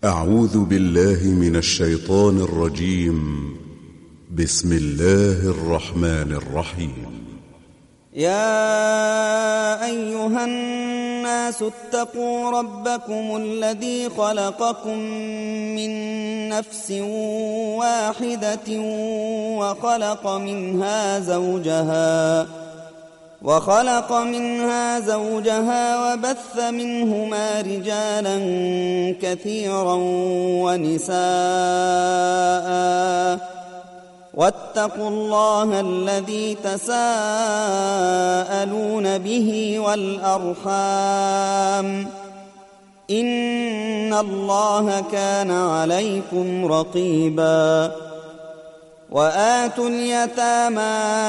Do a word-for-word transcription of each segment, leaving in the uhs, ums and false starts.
أعوذ بالله من الشيطان الرجيم. بسم الله الرحمن الرحيم. يا أيها الناس اتقوا ربكم الذي خلقكم من نفس واحدة وخلق منها زوجها وخلق منها زوجها وبث منهما رجالا كثيرا ونساء واتقوا الله الذي تساءلون به والأرحام إن الله كان عليكم رقيبا. وآتوا اليتامى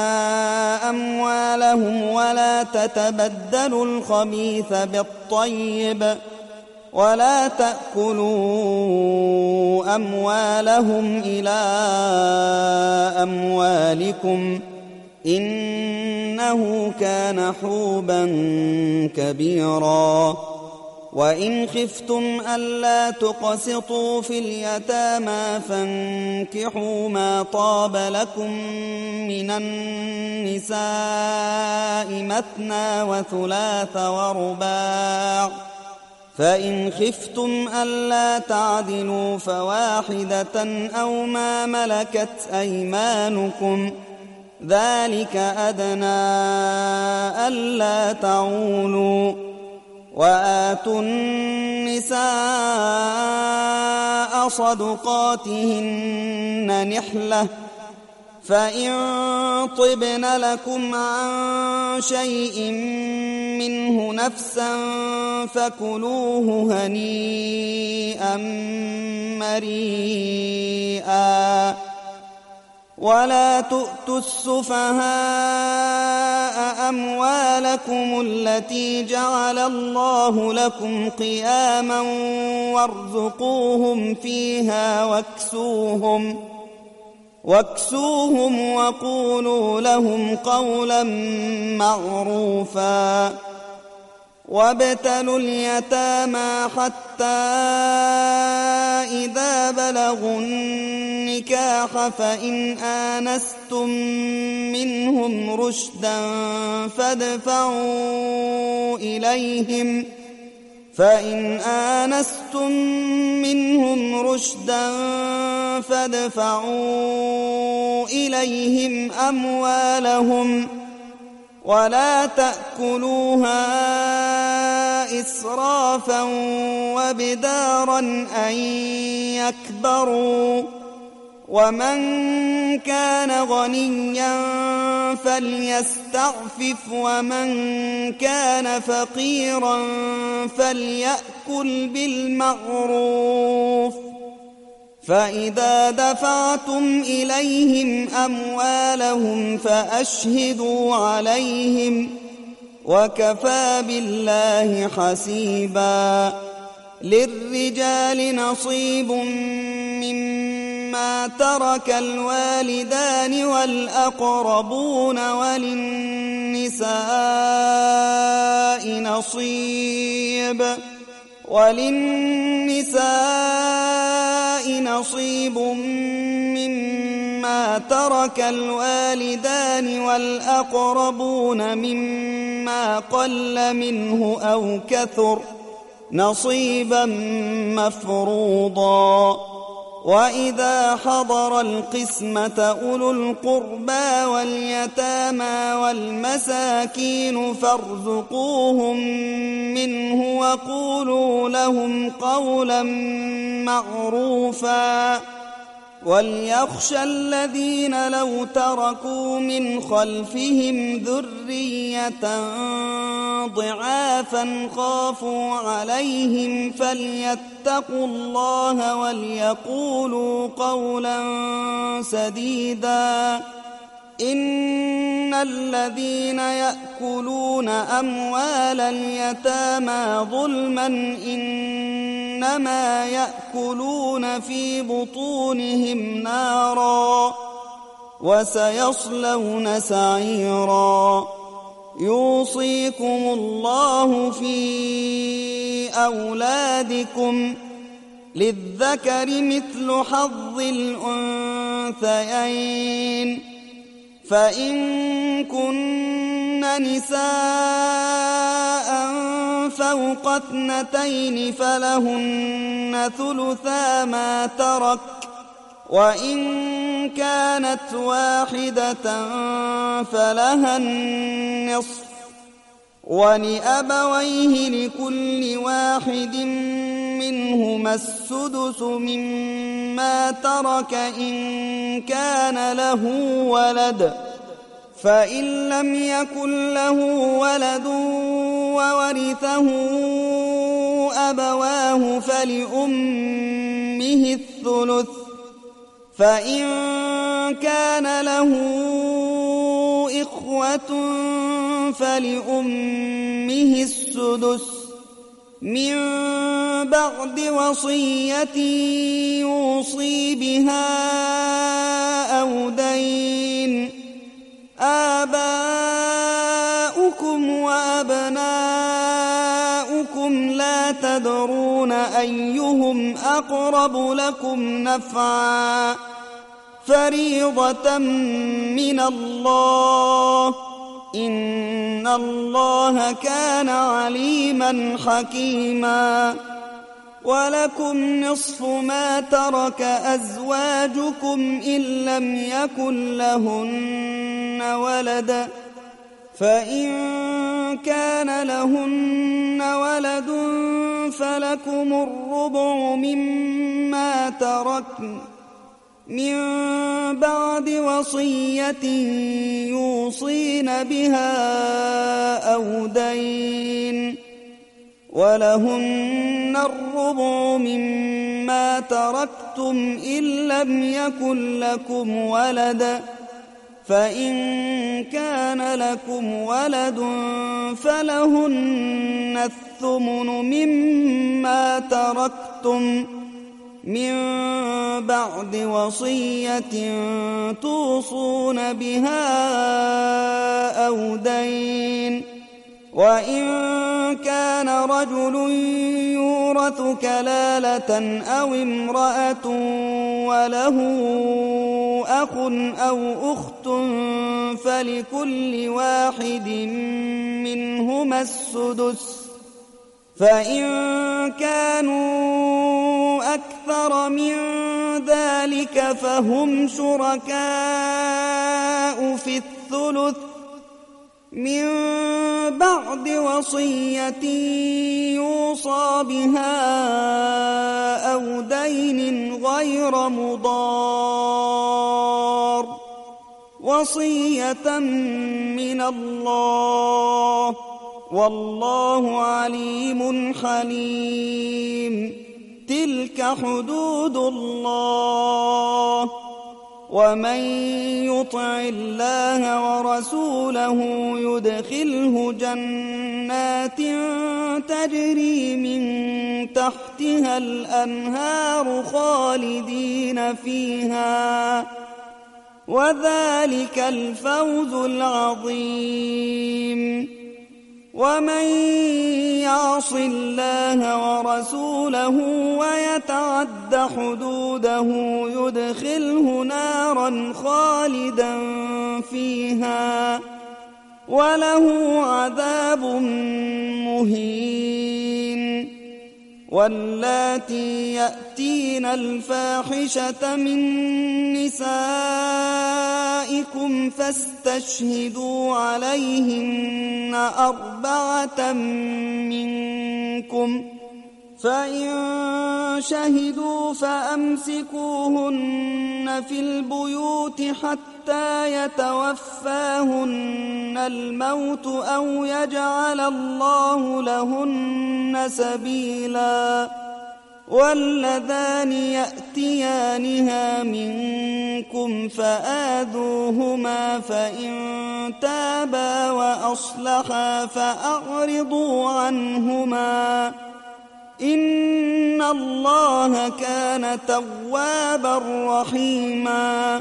أموالهم ولا تتبدلوا الخبيث بالطيب ولا تأكلوا أموالهم إلى أموالكم إنه كان حوبا كبيرا. وإن خفتم ألا تقسطوا في اليتامى فانكحوا ما طاب لكم من النساء مثنى وثلاث ورباع، فإن خفتم ألا تعدلوا فواحدة أو ما ملكت أيمانكم ذلك أدنى ألا تعولوا. وآتوا النساء صدقاتهن نحلة فإن طبن لكم عن شيء منه نفسا فكلوه هنيئا مريئا. ولا تؤتوا السفهاء أموالكم التي جعل الله لكم قياما وارزقوهم فيها واكسوهم واكسوهم وقولوا لهم قولا معروفا. وابتلوا اليتامى حتى إذا بلغوا النكاح فإن آنستم منهم رشدا فادفعوا إليهم فإن آنستم منهم رشدا فادفعوا إليهم أموالهم ولا تأكلوها إسرافا وبدارا أن يكبروا. ومن كان غنيا فليستعفف ومن كان فقيرا فليأكل بالمعروف. فإذا دفعتم إليهم أموالهم فأشهدوا عليهم وكفى بالله حسيبا. للرجال نصيب مما ترك الوالدان والأقربون وللنساء نصيب وللنساء نصيب مما ترك الوالدان والأقربون مما قل منه أو كثر نصيبا مفروضا. وإذا حضر القسمة أولو القربى واليتامى والمساكين فارزقوهم منه وقولوا لهم قولا معروفا. وليخشى الذين لو تركوا من خلفهم ذرية ضعافا خافوا عليهم فليتقوا الله وليقولوا قولا سديدا. إن الذين يأكلون أموال اليتامى ظلما إنما يأكلون في بطونهم نارا وسيصلون سعيرا. يوصيكم الله في أولادكم للذكر مثل حظ الأنثيين فإن كن نساء فوق اثنتين فلهن ثلثا ما ترك وإن كانت واحدة فلها النصف ولأبويه لكل واحد منهما السدس مما ترك إن كان له ولد فإن لم يكن له ولد وورثه أبواه فلأمه الثلث فإن كان له إخوة فلأمه السدس من بعد وصية يوصي بها أو دين آباؤكم وأبناؤكم لا تدرون أيهم أقرب لكم نفعا فريضة من الله إن الله كان عليما حكيما ولكم نصف ما ترك أزواجكم إن لم يكن لهن ولد فإن كان لهن ولد فلكم الربع مما تركن من بعد وصية يوصين بها أو دين ولهن الربع مما تركتم إن لم يكن لكم ولد فإن كان لكم ولد فلهن الثمن مما تركتم من بعد وصية توصون بها أو دين وإن كان رجل يورث كلالة أو امرأة وله أخ أو أخت فلكل واحد منهما السدس فإن كانوا أكثر من ذلك فهم شركاء في الثلث من بعد وصية يوصى بها أو دين غير مضار وصية من الله والله عليم حليم تلك حدود الله ومن يطع الله ورسوله يدخله جنات تجري من تحتها الأنهار خالدين فيها وذلك الفوز العظيم ومن يعص الله ورسوله ويتعد حدوده يدخله نارا خالدا فيها وله عذاب مهين واللاتي يأتين الفاحشة من نسائكم فاستشهدوا عليهن أربعة منكم فإن شهدوا فأمسكوهن في البيوت حتى يتوفاهن الموت أو يجعل الله لهن سبيلا واللذان يأتيانها منكم فآذوهما فإن تابا وأصلحا فأعرضوا عنهما إن الله كان توابا رحيما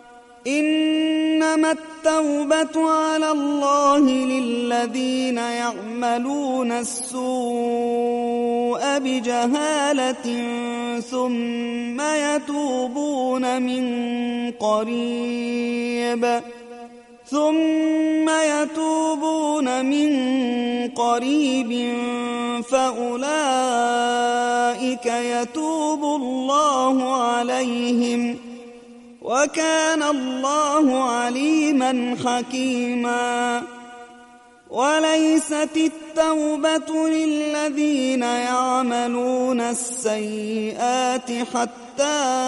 إنما التوبة على الله للذين يعملون السوء السوء بجهالة ثم يتوبون من قريب ثم يتوبون من قريب فأولئك يتوب الله عليهم وكان الله عليما حكيما. وليست التوبة للذين يعملون السيئات حتى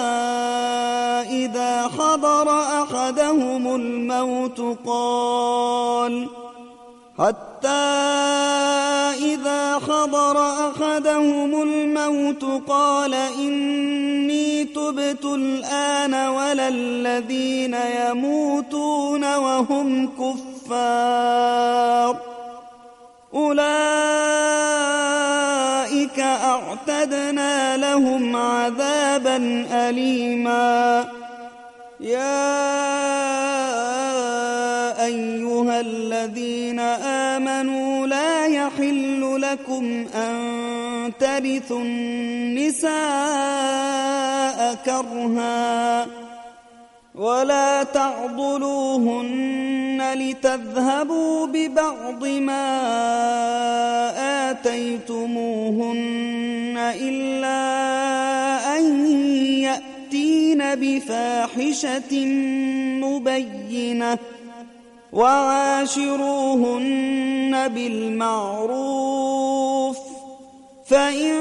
إذا حضر أحدهم الموت قال حتى إذا حضر أحدهم الموت قال إني تبت الآن ولا الذين يموتون وهم كفار أولئك أعتدنا لهم عذابا أليما. يا أيها الذين آمنوا لا يحل لكم أن ترثوا النساء كرها ولا تعضلوهن لتذهبوا ببعض ما آتيتموهن إلا أن يأتين بفاحشة مبينة وعاشروهن بالمعروف فإن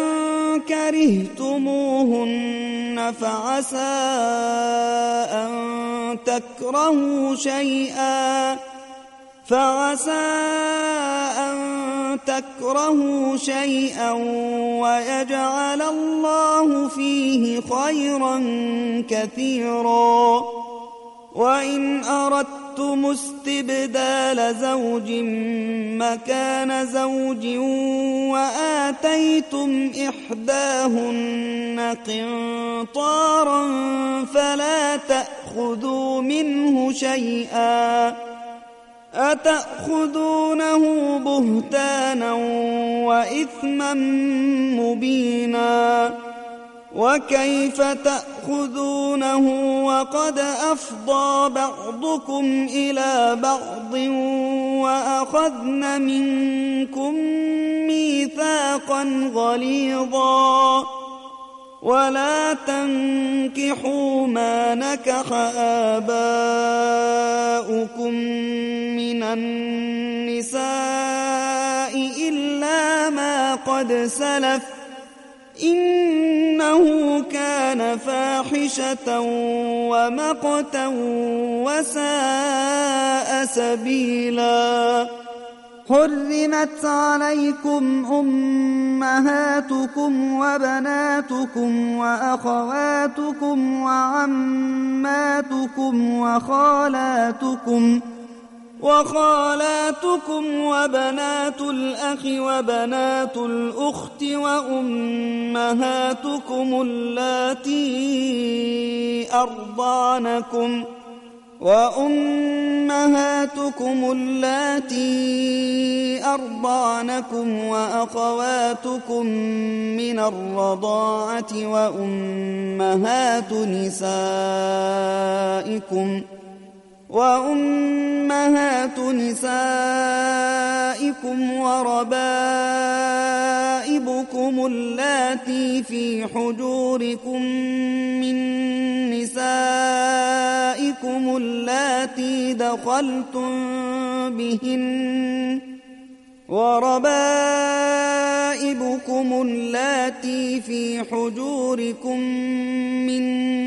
كرهتموهن فعسى أن تكرهوا شيئا فعسى أن تكرهوا شيئا ويجعل الله فيه خيرا كثيرا. وإن أردتم استبدال زوج مكان زوج وآتيتم إحداهن قنطارا فلا تأخذوا منه شيئا أتأخذونه بهتانا وإثما مبينا. وكيف تأخذونه وقد أفضى بعضكم إلى بعض وأخذن منكم ميثاقا غليظا. ولا تنكحوا ما نكح آباؤكم من النساء إلا ما قد سلف إنه كان فاحشة ومقتا وساء سبيلا. حرمت عليكم أمهاتكم وبناتكم وأخواتكم وعماتكم وخالاتكم وخالاتكم وبنات الأخ وبنات الأخت وأمهاتكم اللاتي أرضعنكم وأمهاتكم اللاتي أرضعنكم وأخواتكم من الرضاعة وأمهات نسائكم وأمهات نسائكم وربائبكم اللاتي في حجوركم من نسائكم اللاتي دخلتم بهن وربائبكم اللاتي في حجوركم من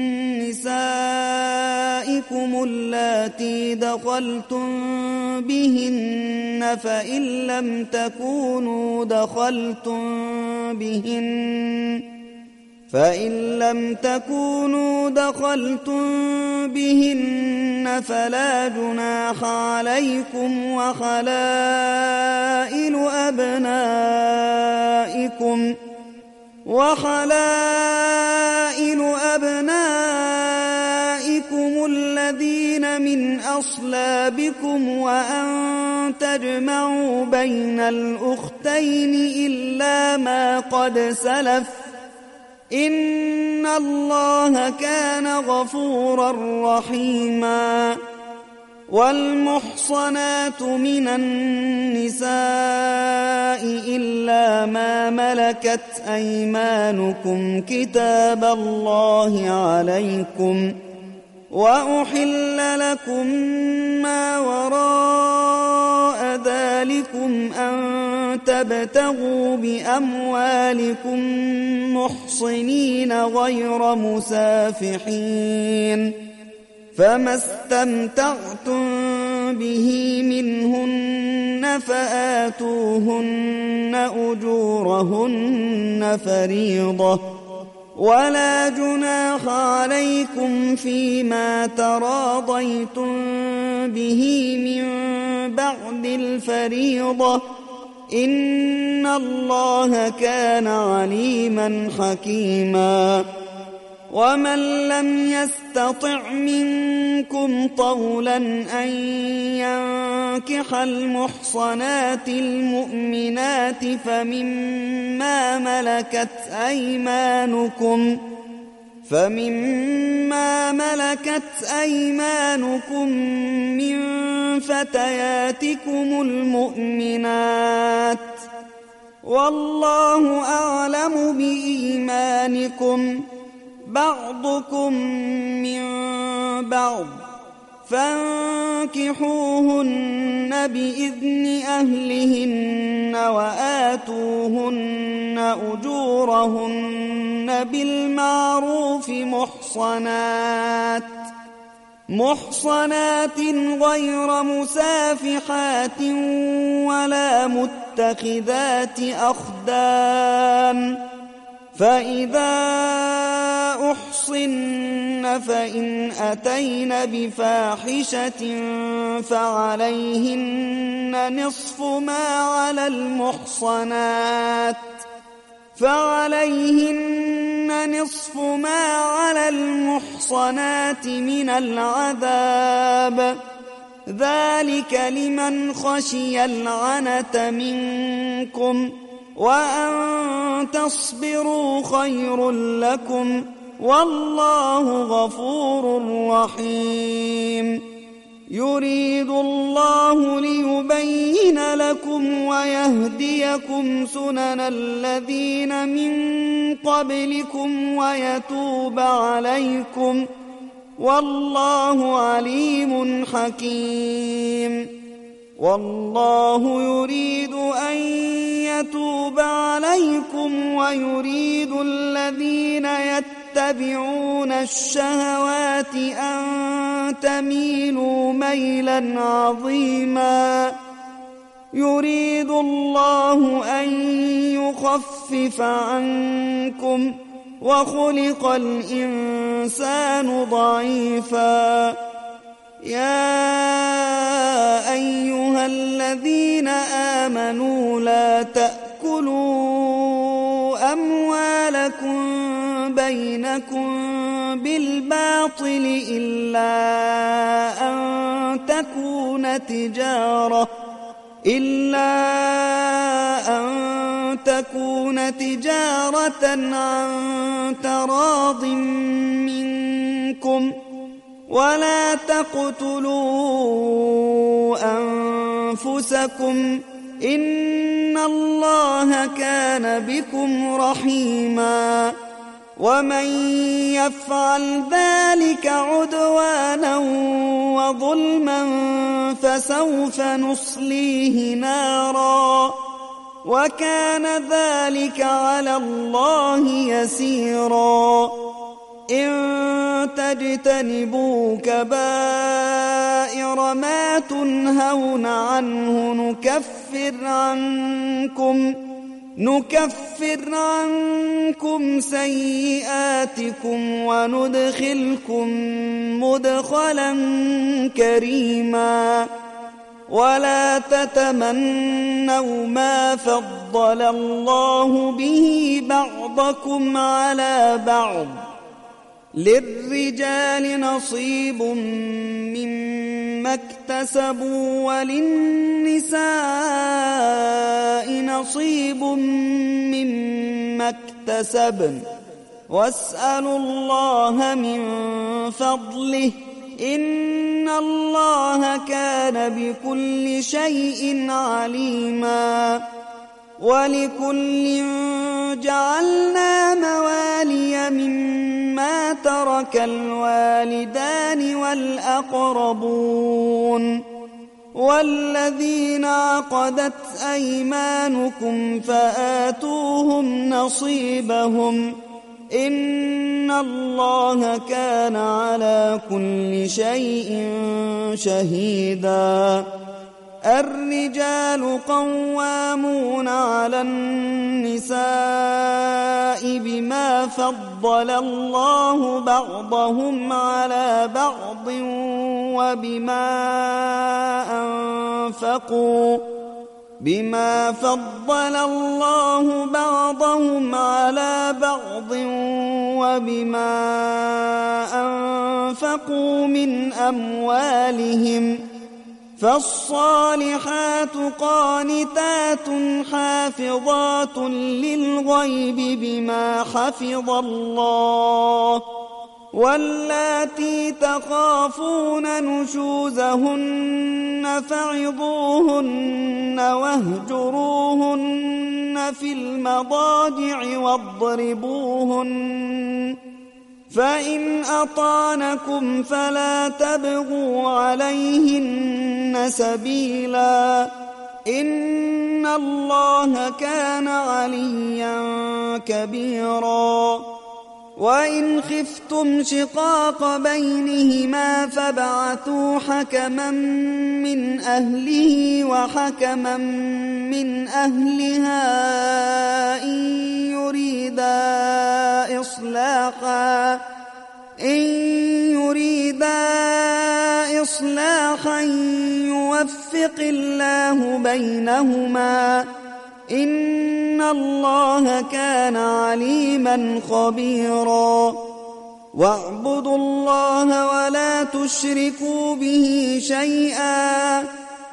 نسائكم اللاتي دخلتم بهن فإن لم تكونوا دخلتم بهن فإن لم تكونوا دخلتم بهن فلا جناح عليكم وحلائل أبنائكم وحلائل أبنائكم الذين من أصلابكم وأن تجمعوا بين الأختين أختين إلا ما قد سلف إن الله كان غفورا رحيما. والمحصنات من النساء إلا ما ملكت أيمانكم كتاب الله عليكم، وأحل لكم ما وراء ذلكم أن تبتغوا بأموالكم محصنين غير مسافحين، فما استمتعتم به منهن فآتوهن أجورهن فريضة، ولا جناح عليكم فيما تراضيتم به من بعد الفريضة، إن الله كان عليما حكيما. ومن لم يستطع منكم طولا أن ينكح المحصنات المؤمنات فمما ملكت أيمانكم فمما ملكت أيمانكم من فتياتكم المؤمنات، والله أعلم بإيمانكم، بعضكم من بعض، فانكحوهن بإذن أهلهن وآتوهن أجورهن بالمعروف محصنات محصنات غير مسافحات ولا متخذات أخدان، فإذا أحصن فإن أتين بفاحشة فعليهن نصف ما على المحصنات فعليهن نصف ما على المحصنات من العذاب، ذلك لمن خشي العنة منكم، وأن تصبروا خير لكم، والله غفور رحيم. يريد الله ليبين لكم ويهديكم سنن الذين من قبلكم ويتوب عليكم، والله عليم حكيم. والله يريد أن يتوب عليكم ويريد الذين يتبعون الشهوات أن تميلوا ميلا عظيما. يريد الله أن يخفف عنكم، وخلق الإنسان ضعيفا. يا أيها الذين آمنوا لا تأكلوا أموالكم بينكم بالباطل إلا أن تكون تجارة إلا أن تكون تجارة عن تراض منكم، ولا تقتلوا أنفسكم إن الله كان بكم رحيما. ومن يفعل ذلك عدوانا وظلما فسوف نصليه نارا، وكان ذلك على الله يسيرا. إن تجتنبوا كبائر ما تنهون عنه نكفر عنكم نكفر عنكم سيئاتكم وندخلكم مدخلا كريما. ولا تتمنوا ما فضل الله به بعضكم على بعض، للرجال نصيب مما اكتسبوا وللنساء نصيب مما اكتسبن واسألوا الله من فضله إن الله كان بكل شيء عليما ولكل جعلنا موالي مما ترك الوالدان والأقربون والذين عقدت أيمانكم فآتوهم نصيبهم إن الله كان على كل شيء شهيدا الرجال قوامون على النساء بما فضل الله بعضهم على بعض وبما أنفقوا بما فضل الله بعضهم على بعض وبما أنفقوا من أموالهم فالصالحات قانتات حافظات للغيب بما حفظ الله واللاتي تخافون نشوزهن فعظوهن واهجروهن في المضاجع واضربوهن فإن أطعنكم فلا تبغوا عليهن سبيلا إن الله كان عليا كبيرا وإن خفتم شقاق بينهما فابعثوا حكما من أهله وحكما من أهلها إن يريدا إصلاحا إن يريدا إصلاحا يوفق الله بينهما إن الله كان عليما خبيرا واعبدوا الله ولا تشركوا به شيئا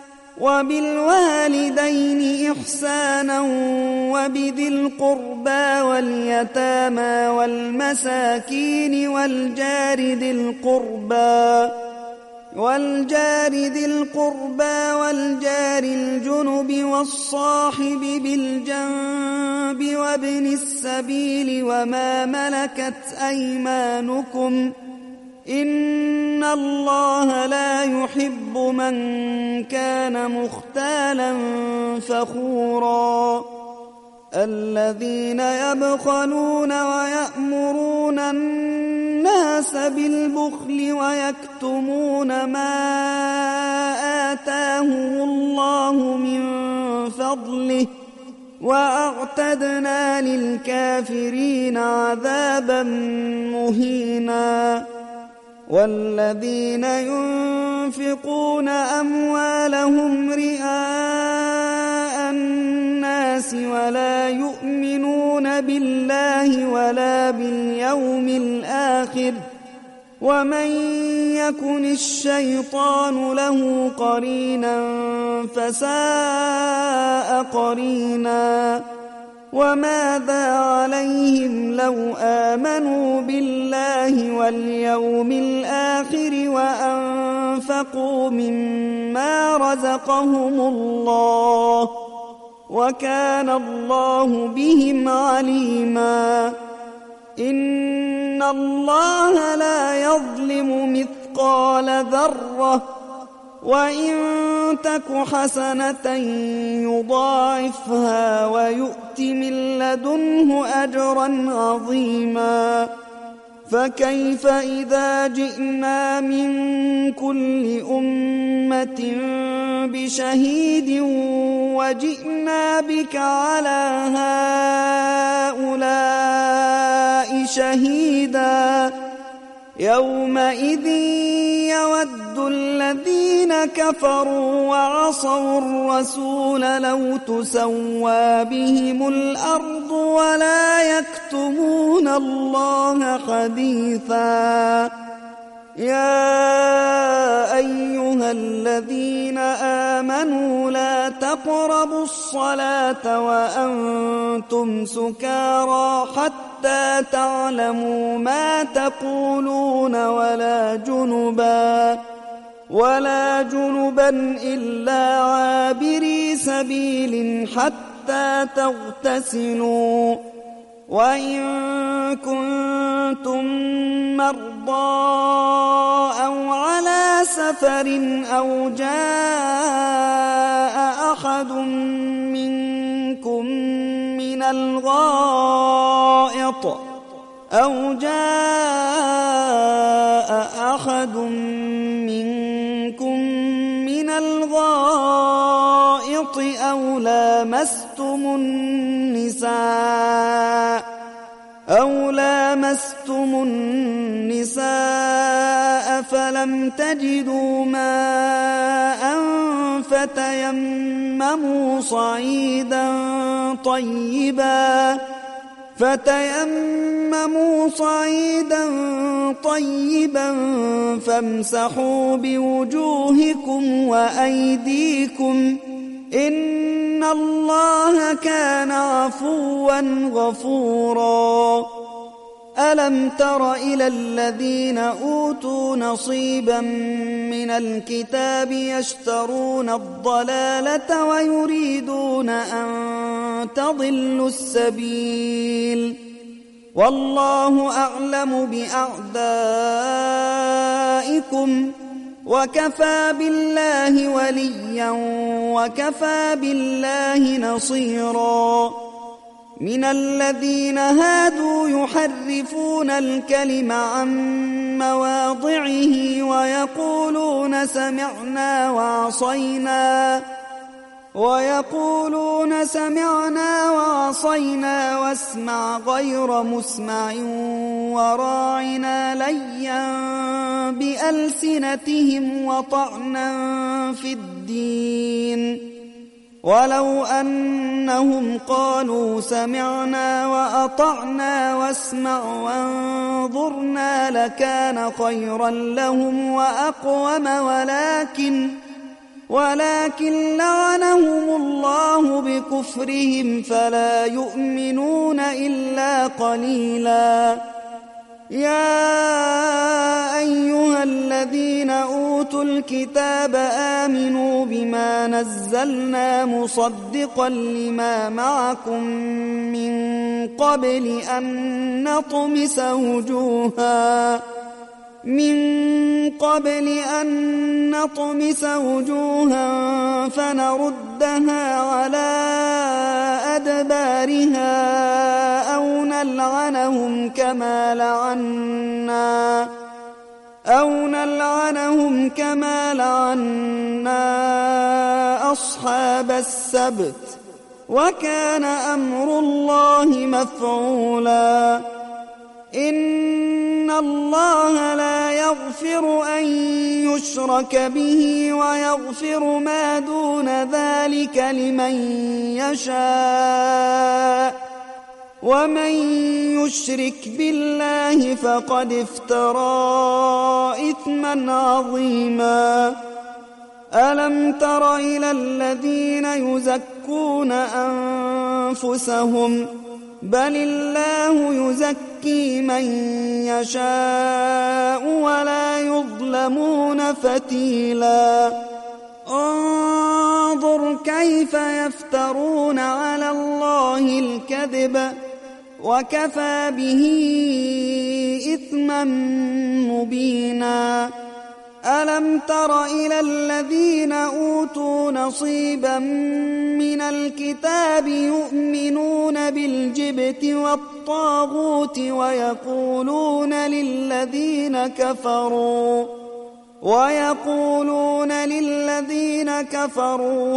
وبالوالدين إحسانا وبذي القربى واليتامى والمساكين والجار ذي القربى والجار ذي القربى والجار الجنب والصاحب بالجنب وابن السبيل وما ملكت أيمانكم إن الله لا يحب من كان مختالا فخورا الذين يبخلون ويأمرون الناس بالبخل ويكتمون ما آتاهم الله من فضله وأعتدنا للكافرين عذابا مهينا والذين ينفقون أموالهم رئاء الناس ولا يؤمنون بالله ولا باليوم الآخر ومن يكن الشيطان له قرينا فساء قرينا وماذا عليهم لو آمنوا بالله واليوم الآخر وأنفقوا مما رزقهم الله وكان الله بهم عليما إن الله لا يظلم مثقال ذرة وإن تك حسنة يضاعفها ويؤت من لدنه أجرا عظيما فكيف إذا جئنا من كل أمة بشهيد وجئنا بك على هؤلاء شهيدا يومئذ يود الذين كفروا وعصوا الرسول لو تسوى بهم الأرض ولا يكتمون الله حديثا. يا أيها الذين آمنوا لا تقربوا الصلاة وأنتم سكارى حتى تعلموا ما تقولون ولا جنبا ولا جنبا إلا عابري سبيل حتى تغتسلوا. وإن كنتم مرضى أو على سفر أو جاء أحد منكم من الغائط أو جاء أحد منكم من الغائط أو لامستم النساء أو لامستم النساء فلم تجدوا ماء فتيمموا صعيدا طيبا فتيمموا صعيدا طيبا فامسحوا بوجوهكم وأيديكم إن الله كان عفوا غفورا. ألم تر إلى الذين أوتوا نصيبا من الكتاب يشترون الضلالة ويريدون أن تضلوا السبيل والله أعلم بأعدائكم وكفى بالله وليا وكفى بالله نصيرا. من الذين هادوا يحرفون الكلم عن مواضعه ويقولون سمعنا وعصينا ويقولون سمعنا وعصينا واسمع غير مسمع وراعنا ليا بألسنتهم وطعنا في الدين. ولو أنهم قالوا سمعنا وأطعنا واسمع وانظرنا لكان خيرا لهم وأقوم ولكن ولكن لعنهم الله بكفرهم فلا يؤمنون إلا قليلا. يا أيها الذين أوتوا الكتاب آمنوا بما نزلنا مصدقا لما معكم من قبل أن نطمس وجوها من قبل أن نطمس وجوها فنردها على أدبارها أو نلعنهم كما لعنا أو نلعنهم كما لعنا أصحاب السبت وكان أمر الله مفعولا. إن الله لا يغفر أن يشرك به ويغفر ما دون ذلك لمن يشاء ومن يشرك بالله فقد افترى إثما عظيما. ألم تر إلى الذين يزكون أنفسهم بل الله يزكي من يشاء ولا يظلمون فتيلا. انظر كيف يفترون على الله الكذب وكفى به إثما مبينا. ألم تر إلى الذين أوتوا نصيبا من الكتاب يؤمنون بالجبت والطاغوت ويقولون للذين كفروا ويقولون للذين كفروا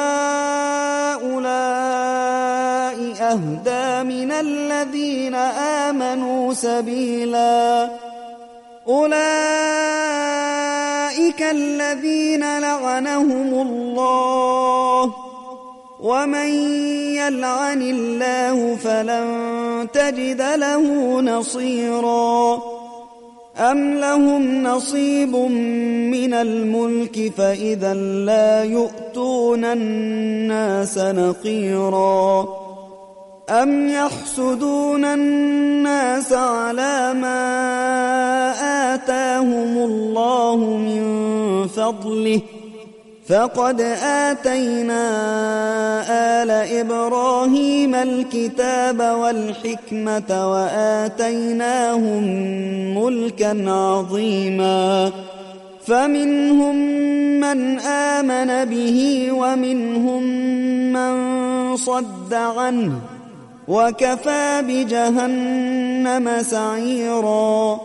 هؤلاء أهدى من الذين آمنوا سبيلا. أولئك الذين لعنهم الله ومن يلعن الله فلن تجد له نصيرا أم لهم نصيب من الملك فإذا لا يؤتون الناس نقيرا أم يحسدون الناس على ما آتاهم الله من فضله فقد آتينا آل إبراهيم الكتاب والحكمة وآتيناهم ملكا عظيما فمنهم من آمن به ومنهم من صد عنه وكفى بجهنم سعيرا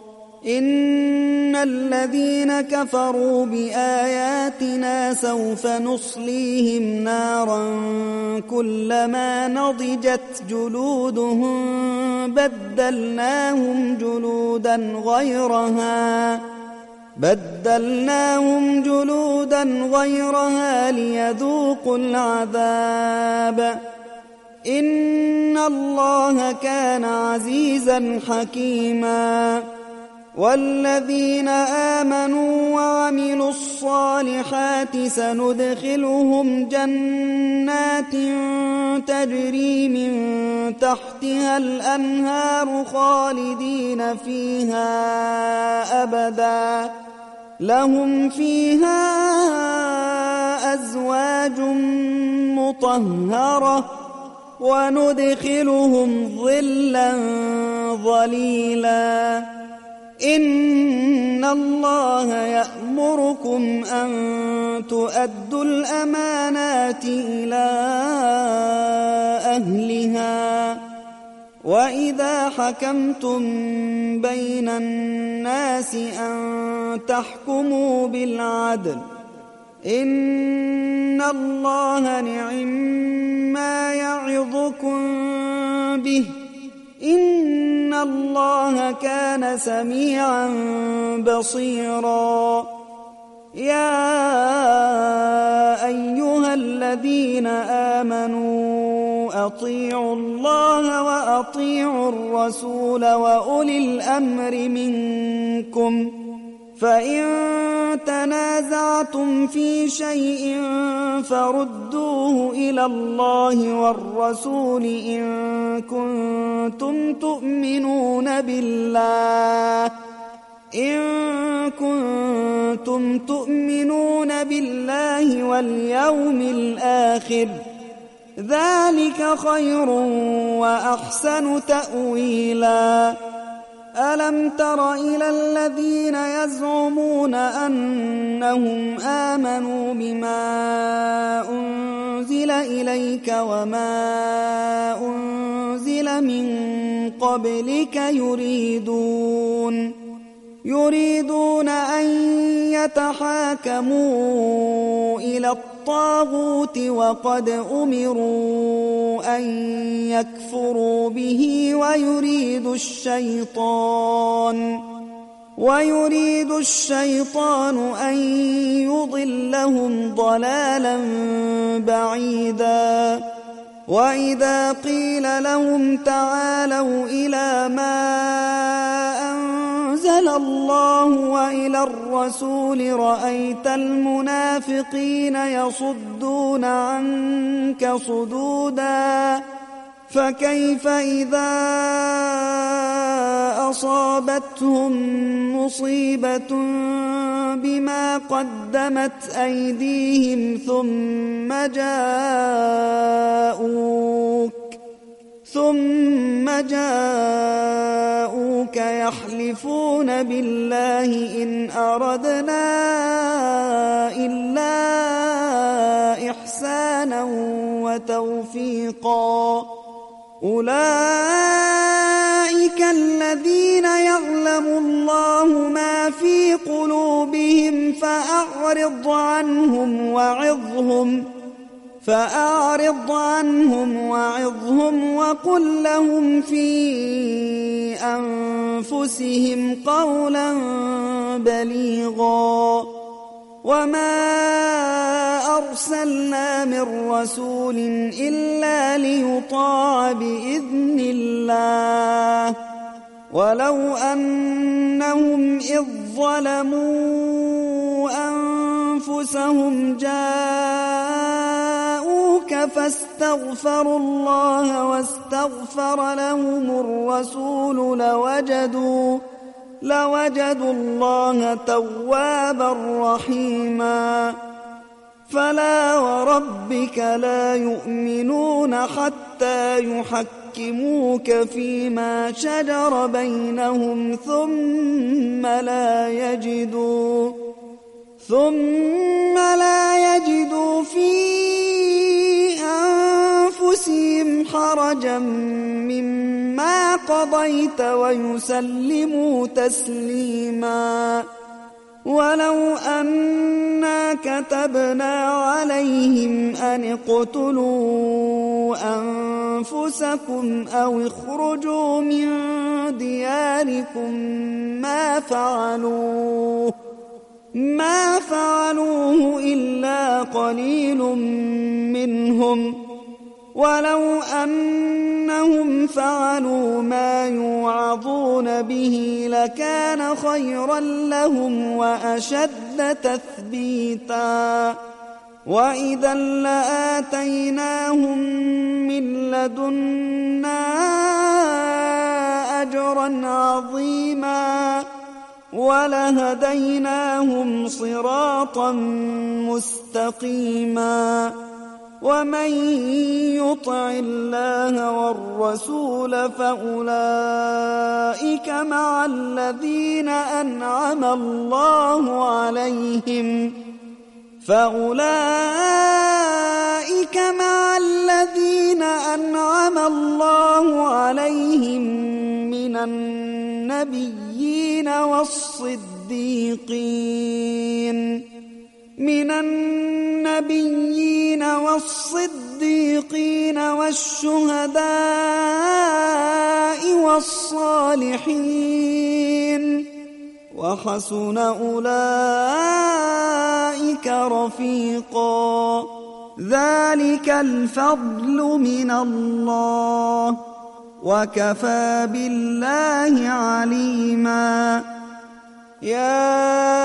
إن الذين كفروا بآياتنا سوف نصليهم نارا كلما نضجت جلودهم بدلناهم جلودا غيرها بدلناهم جلودا غيرها ليذوقوا العذاب إن الله كان عزيزا حكيما والذين آمنوا وعملوا الصالحات سندخلهم جنات تجري من تحتها الأنهار خالدين فيها أبدا لهم فيها أزواج مطهرة وندخلهم ظلا ظليلا إن الله يأمركم أن تؤدوا الأمانات إلى أهلها وإذا حكمتم بين الناس أن تحكموا بالعدل إن الله نعما يعظكم به إن الله كان سميعا بصيرا يا أيها الذين آمنوا أطيعوا الله وأطيعوا الرسول وأولي الأمر منكم فإن تنازعتم في شيء فردوه إلى الله والرسول إن كنتم تؤمنون بالله إن كنتم تؤمنون بالله واليوم الآخر ذلك خير وأحسن تأويلا ألم تر إلى الذين يزعمون أنهم آمنوا بما أنزل إليك وما أنزل من قبلك يريدون يريدون أن يتحاكموا إلى الطاغوت وقد أمروا أن يكفروا به ويريد الشيطان ويريد الشيطان أن يضلهم ضلالا بعيدا وإذا قيل لهم تعالوا إلى ما أنزل الله وإلى الرسول رأيت المنافقين يصدون عنك صدودا فكيف إذا أصابتهم مصيبة بما قدمت أيديهم ثم جاءوك ثم جاءوك يحلفون بالله إن أردنا إلا إحسانا وتوفيقا أولئك الذين يعلم الله ما في قلوبهم فأعرض عنهم وعظهم فأعرض عنهم وعظهم وقل لهم في أنفسهم قولا بليغا وما أرسلنا من رسول إلا ليطاع بإذن الله ولو أنهم إذ ظلموا أنفسهم جاءوك فاستغفروا الله واستغفر لهم الرسول لوجدوا لوجدوا الله توابا رحيما فلا وربك لا يؤمنون حتى يحكموك فيما شجر بينهم ثم لا يجدوا ثم لا يجدوا في أنفسهم حرجا مما قضيت ويسلموا تسليما ولو أنا كتبنا عليهم أن اقتلوا أنفسكم أو اخرجوا من دياركم ما فعلوه ما فعلوه إلا قليل منهم ولو أنهم فعلوا ما يوعظون به لكان خيرا لهم وأشد تثبيتا وإذا لآتيناهم من لدنا أجرا عظيما ولهديناهم صراطا مستقيما ومن يطع الله والرسول فأولئك مع الذين أنعم الله عليهم فأولئك مع الذين أنعم الله عليهم من النبيين والصديقين من النبيين والصديقين والشهداء والصالحين وحسن أولئك رفيقا ذلك الفضل من الله وكفى بالله عليما يا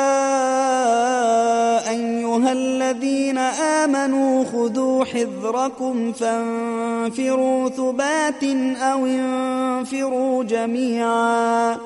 أيها الذين آمنوا خذوا حذركم فانفروا ثبات أو انفروا جميعا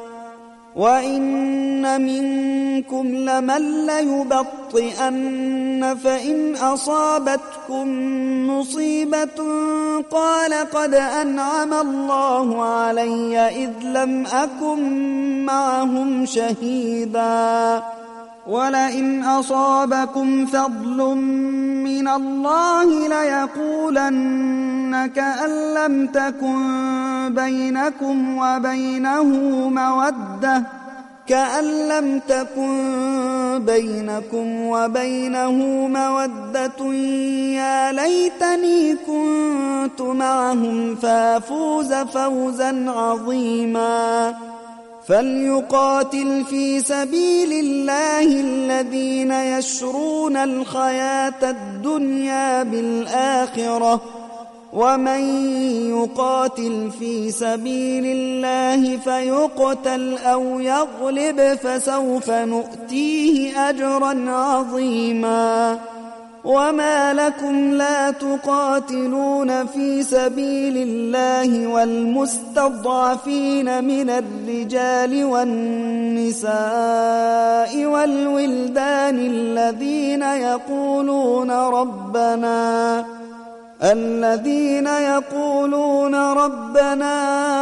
وإن منكم لمن ليبطئن فإن أصابتكم مصيبة قال قد أنعم الله علي إذ لم أكن معهم شهيدا ولئن أصابكم فضل من الله ليقولن كأن لم تكن بينكم وبينه مودة كأن لم تكن بينكم وبينه مودة يا ليتني كنت معهم فافوز فوزا عظيما فليقاتل في سبيل الله الذين يشرون الحياة الدنيا بالآخرة ومن يقاتل في سبيل الله فيقتل أو يغلب فسوف نؤتيه أجرا عظيما وما لكم لا تقاتلون في سبيل الله والمستضعفين من الرجال والنساء والولدان الذين يقولون ربنا الذين يقولون ربنا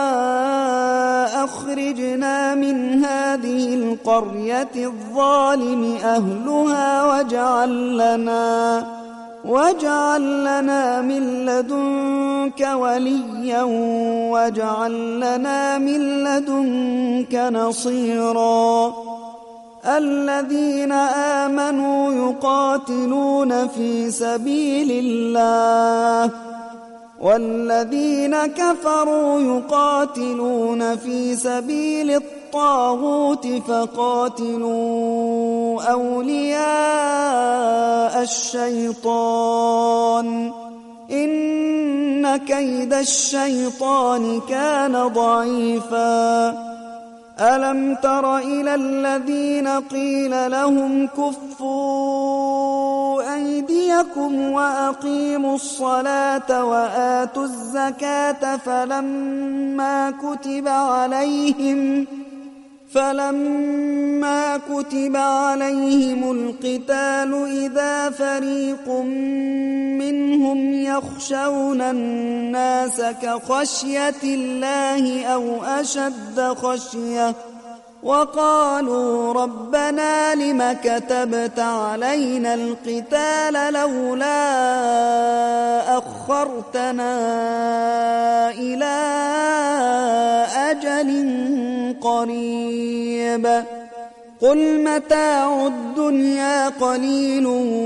أخرجنا من هذه القرية الظالم أهلها واجعل لنا واجعل لنا من لدنك وليا واجعل لنا من لدنك نصيرا الذين آمنوا يقاتلون في سبيل الله والذين كفروا يقاتلون في سبيل الطاغوت فقاتلوا أولياء الشيطان إن كيد الشيطان كان ضعيفا ألم تر إلى الذين قيل لهم كفوا أيديكم وأقيموا الصلاة وآتوا الزكاة فلما كتب عليهم فلما كتب عليهم القتال إذا فريق منهم يخشون الناس كخشية الله أو أشد خشية وقالوا ربنا لم كتبت علينا القتال لولا أخرتنا إلى أجل قريب قل متاع الدنيا قليل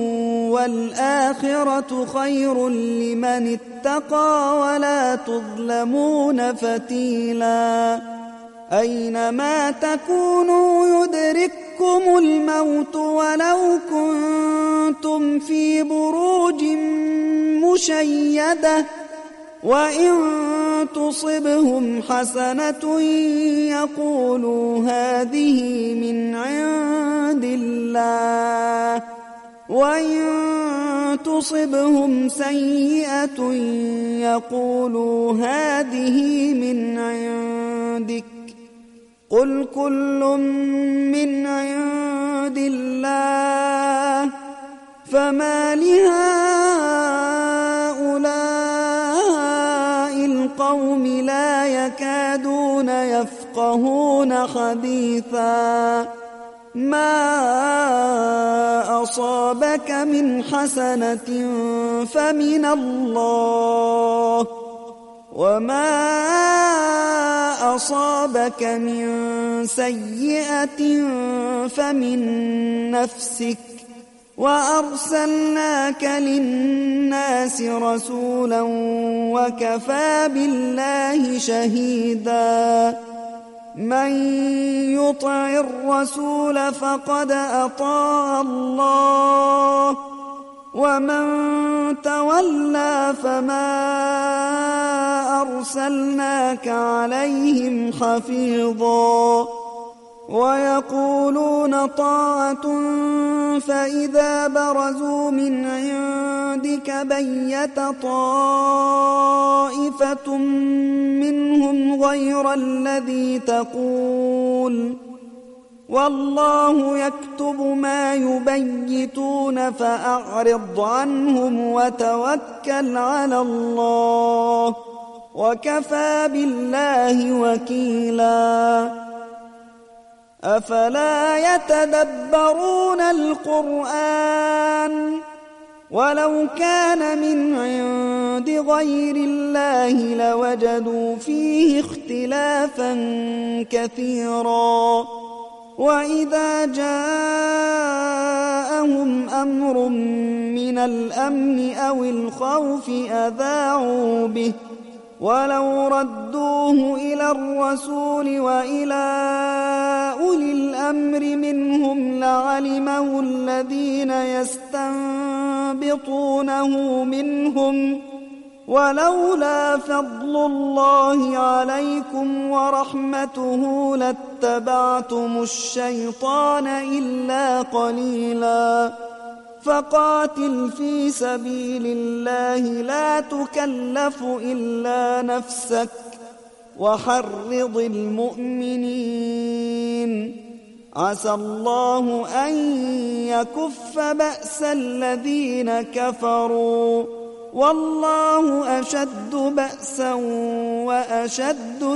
والآخرة خير لمن اتقى ولا تظلمون فتيلا أينما تكونوا يدرككم الموت ولو كنتم في بروج مشيدة وإن تصبهم حسنة يقولوا هذه من عند الله وإن تصبهم سيئة يقولوا هذه من عندك قل كل من عند الله فما لهؤلاء القوم لا يكادون يفقهون حديثا ما أصابك من حسنة فمن الله وما أصابك من سيئة فمن نفسك وأرسلناك للناس رسولا وكفى بالله شهيدا من يطع الرسول فقد أطاع الله ومن تولى فما أرسلناك عليهم حفيظا ويقولون طاعة فإذا برزوا من عندك بيت طائفة منهم غير الذي تقول والله يكتب ما يبيتون فأعرض عنهم وتوكل على الله وكفى بالله وكيلا أفلا يتدبرون القرآن ولو كان من عند غير الله لوجدوا فيه اختلافا كثيرا وإذا جاءهم أمر من الأمن أو الخوف أذاعوا به ولو ردوه إلى الرسول وإلى أولي الأمر منهم لعلمه الذين يستنبطونه منهم ولولا فضل الله عليكم ورحمته لاتبعتم الشيطان إلا قليلا فقاتل في سبيل الله لا تكلف إلا نفسك وحرض المؤمنين عسى الله أن يكف بأس الذين كفروا والله أشد بأسا وأشد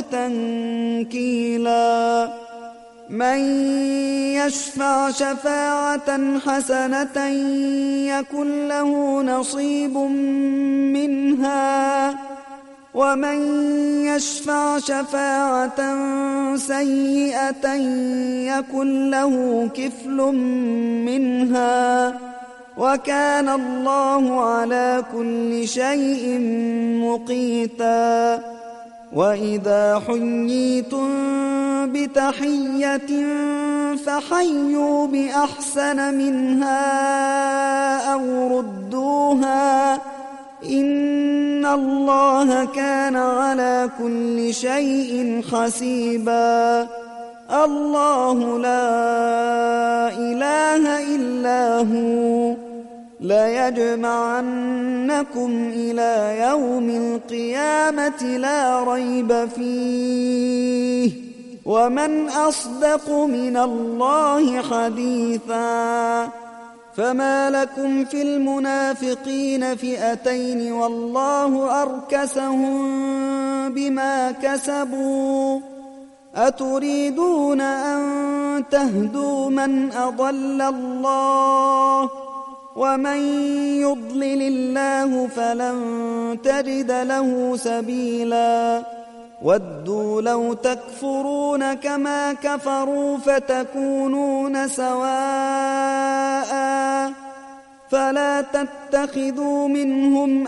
تنكيلا من يشفع شفاعة حسنة يكن له نصيب منها ومن يشفع شفاعة سيئة يكن له كفل منها وكان الله على كل شيء مقيتا. وإذا حييتم بتحية فحيوا بأحسن منها أو ردوها إن الله كان على كل شيء حسيبا. الله لا إله إلا هو ليجمعنكم إلى يوم القيامة لا ريب فيه ومن أصدق من الله حديثا. فما لكم في المنافقين فئتين والله أركسهم بما كسبوا أتريدون أن تهدوا من أضل الله ومن يضلل الله فلن تجد له سبيلا. ودوا لو تكفرون كما كفروا فتكونون سواء فلا تتخذوا منهم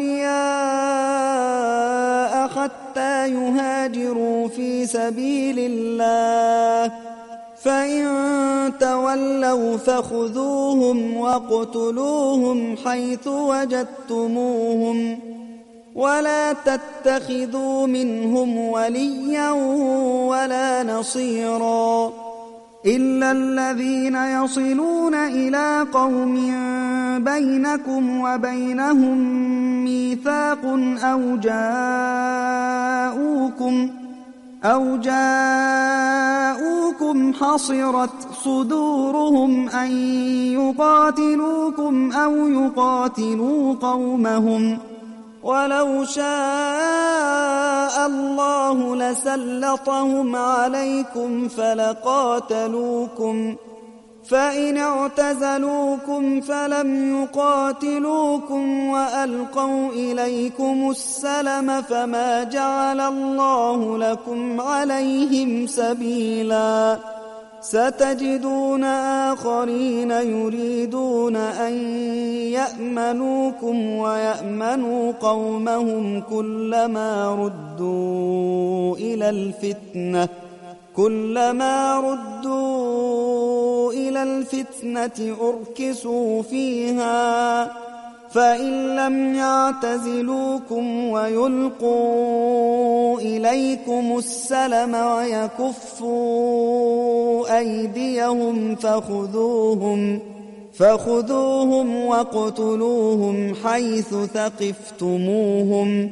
أولياء حتى يهاجروا في سبيل الله فإن تولوا فخذوهم واقتلوهم حيث وجدتموهم ولا تتخذوا منهم وليا ولا نصيرا إلا الذين يصلون إلى قوم بينكم وبينهم ميثاق أو جاءوكم أو جاءوكم حصرت صدورهم أن يقاتلوكم أو يقاتلوا قومهم ولو شاء الله لسلطهم عليكم فلقاتلوكم فإن اعتزلوكم فلم يقاتلوكم وألقوا إليكم السلم فما جعل الله لكم عليهم سبيلا. ستجدون آخرين يريدون أن يأمنوكم ويأمنوا قومهم كلما ردوا إلى الفتنة كلما ردوا إلى الفتنة أركسوا فيها فإن لم يعتزلوكم ويلقوا إليكم السلم ويكفوا أيديهم فخذوهم فخذوهم واقتلوهم حيث ثقفتموهم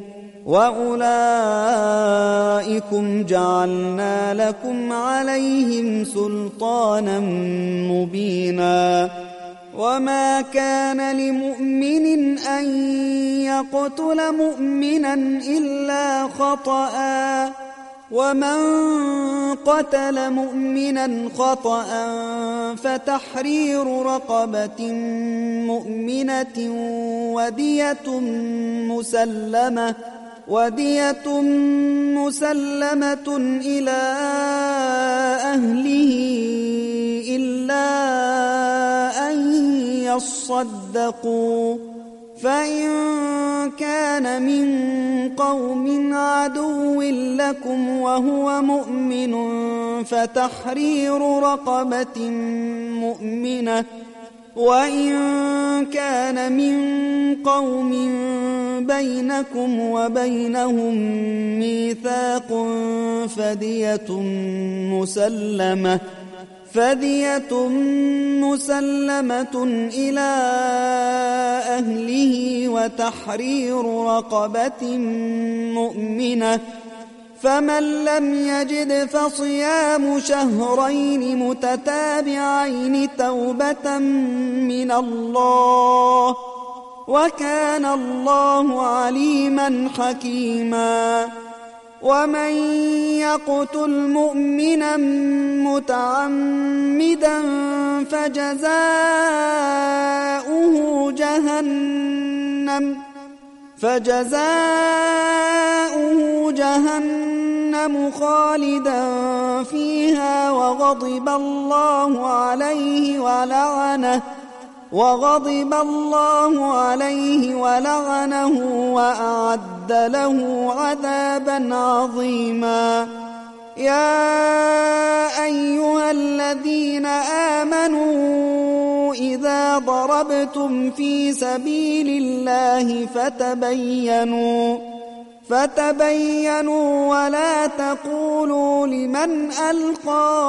وأولئكم جعلنا لكم عليهم سلطانا مبينا. وما كان لمؤمن أن يقتل مؤمنا إلا خطأ ومن قتل مؤمنا خطأ فتحرير رقبة مؤمنة ودية مسلمة ودية مسلمة إلى أهله إلا أن يصدقوا فإن كان من قوم عدو لكم وهو مؤمن فتحرير رقبة مؤمنة وإن كان من قوم بينكم وبينهم ميثاق فدية مسلمة فدية مسلمة إلى أهله وتحرير رقبة مؤمنة فمن لم يجد فصيام شهرين متتابعين توبة من الله وكان الله عليما حكيما. ومن يقتل مؤمنا متعمدا فجزاؤه جهنم فجزاؤه جهنم خالدا فيها وغضب الله عليه ولعنه وغضب الله عليه ولعنه وأعد له عذابا عظيما. يا أيها الذين آمنوا إذا ضربتم في سبيل الله فتبينوا فتبينوا ولا تقولوا لمن ألقى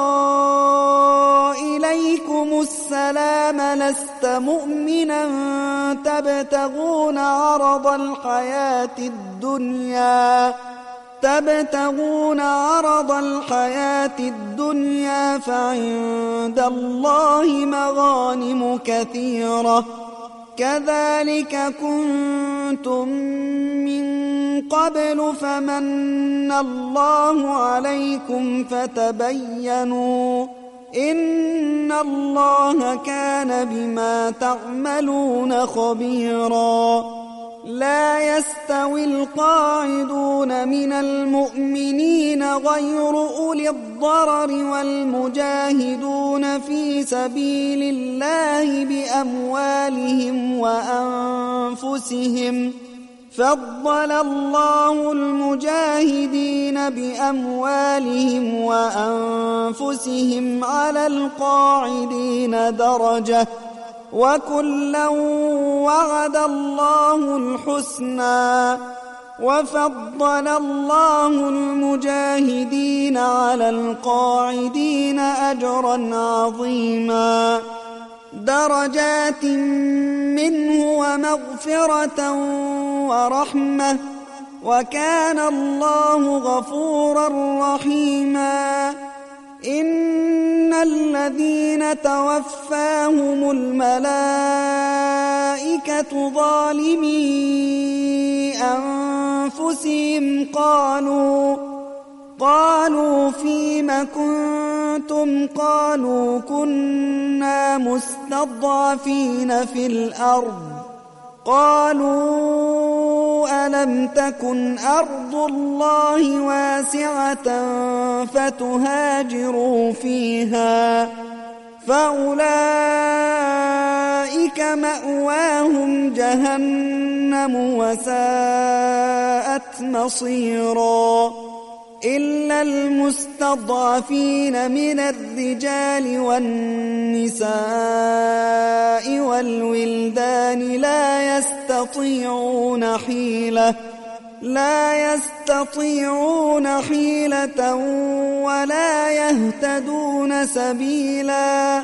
إليكم السلام لست مؤمنا تبتغون عرض الحياة الدنيا تبتغون عرض الحياة الدنيا فعند الله مغانم كثيرة كذلك كنتم من قبل فمن الله عليكم فتبينوا إن الله كان بما تعملون خبيرا. لا يستوي القاعدون من المؤمنين غير أولي الضرر والمجاهدون في سبيل الله بأموالهم وأنفسهم فضل الله المجاهدين بأموالهم وأنفسهم على القاعدين درجة وكلا وعد الله الحسنى وفضل الله المجاهدين على القاعدين أجرا عظيما درجات منه ومغفرة ورحمة وكان الله غفورا رحيما. إن الذين توفاهم الملائكة ظالمي أنفسهم قالوا قالوا فيم كنتم قالوا كنا مستضعفين في الأرض قالوا ألم تكن أرض الله واسعة فتهاجروا فيها فأولئك مأواهم جهنم وساءت مصيرا. إلا المستضعفين من الرجال والنساء والولدان لا يستطيعون حيلة لا يستطيعون حيلة ولا يهتدون سبيلا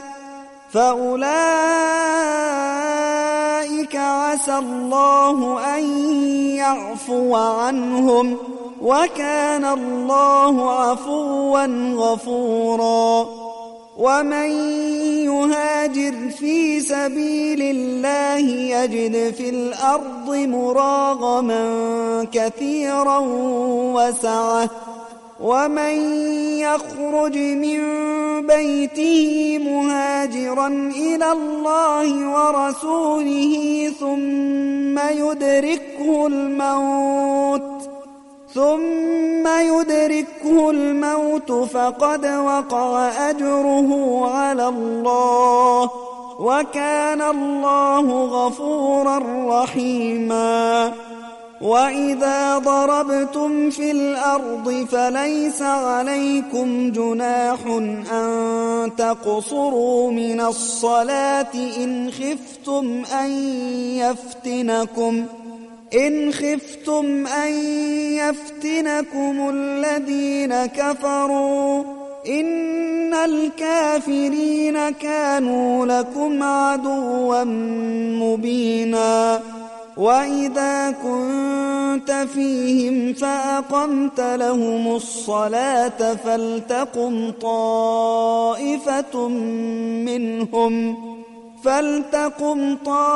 فأولئك عسى الله أن يعفو عنهم وكان الله عفوا غفورا. ومن يهاجر في سبيل الله يجد في الأرض مراغما كثيرا وسعة ومن يخرج من بيته مهاجرا إلى الله ورسوله ثم يدركه الموت ثم يدركه الموت فقد وقع أجره على الله وكان الله غفورا رحيما. وإذا ضربتم في الأرض فليس عليكم جناح أن تقصروا من الصلاة إن خفتم أن يفتنكم إن خفتم أن يفتنكم الذين كفروا إن الكافرين كانوا لكم عدوا مبينا. وإذا كنت فيهم فأقمت لهم الصلاة فلتقم طائفة منهم فلتقم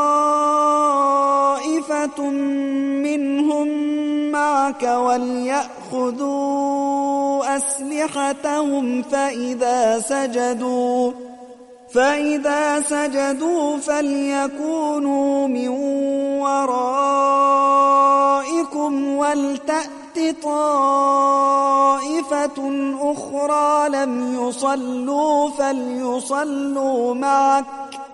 طائفة منهم معك وليأخذوا أسلحتهم فإذا سجدوا فإذا سجدوا فليكونوا من ورائكم ولتأت طائفة أخرى لم يصلوا فليصلوا معك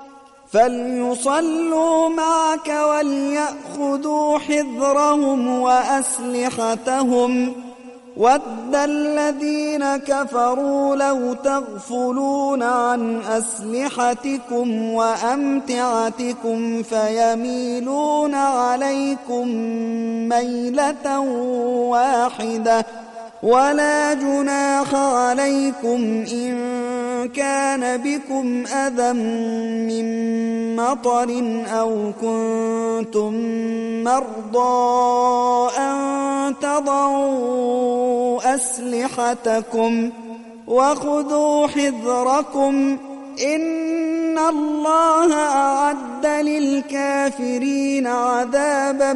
فليصلوا معك وليأخذوا حذرهم وأسلحتهم ود الذين كفروا لو تغفلون عن أسلحتكم وأمتعتكم فيميلون عليكم ميلة واحدة ولا جناح عليكم إن كان بكم أذى من مطر أو كنتم مرضى أن تضعوا أسلحتكم وخذوا حذركم إن الله أعد للكافرين عذابا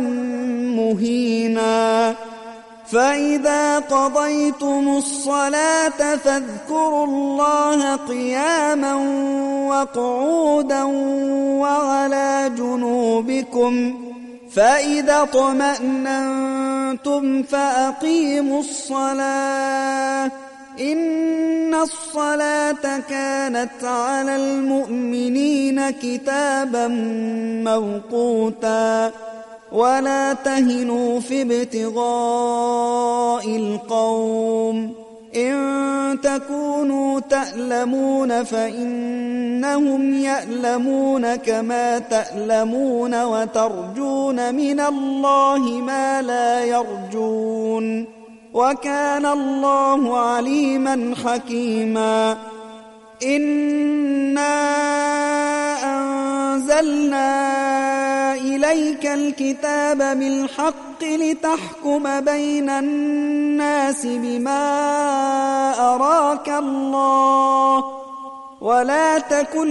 مهينا فإذا قضيتم الصلاة فاذكروا الله قياما وقعودا وعلى جنوبكم فإذا اطمأننتم فأقيموا الصلاة إن الصلاة كانت على المؤمنين كتابا موقوتا ولا تهنوا في ابتغاء القوم إن تكونوا تألمون فإنهم يألمون كما تألمون وترجون من الله ما لا يرجون وكان الله عليما حكيما إنا أنزلنا إليك الكتاب بالحق لتحكم بين الناس بما أراك الله ولا تكن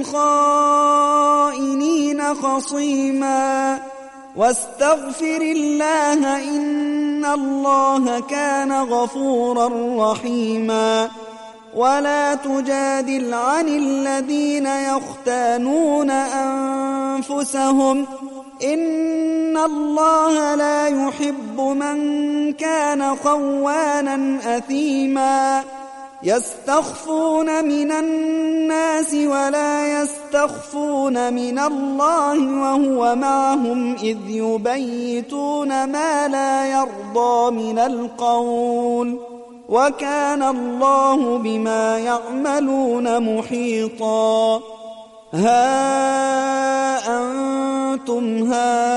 للخائنين خصيما واستغفر الله إن الله كان غفورا رحيما ولا تجادل عن الذين يختانون أنفسهم إن الله لا يحب من كان خوانا أثيما يستخفون من الناس ولا يستخفون من الله وهو معهم إذ يبيتون ما لا يرضى من القول وكان الله بما يعملون محيطا ها أنتم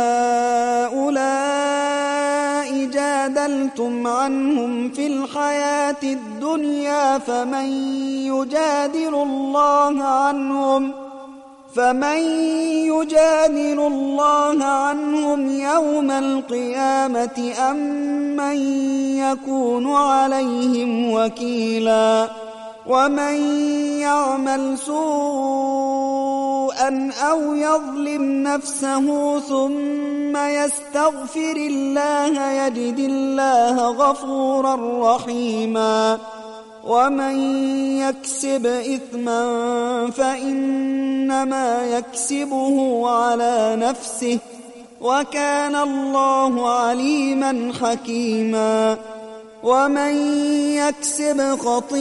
هؤلاء جادلتم عنهم في الحياة الدنيا فمن يجادل الله عنهم فمن يجادل الله عنهم يوم القيامة أم من يكون عليهم وكيلا ومن يعمل سوءا أو يظلم نفسه ثم يستغفر الله يجد الله غفورا رحيما ومن يكسب إثما فإنما يكسبه على نفسه وكان الله عليما حكيما ومن يكسب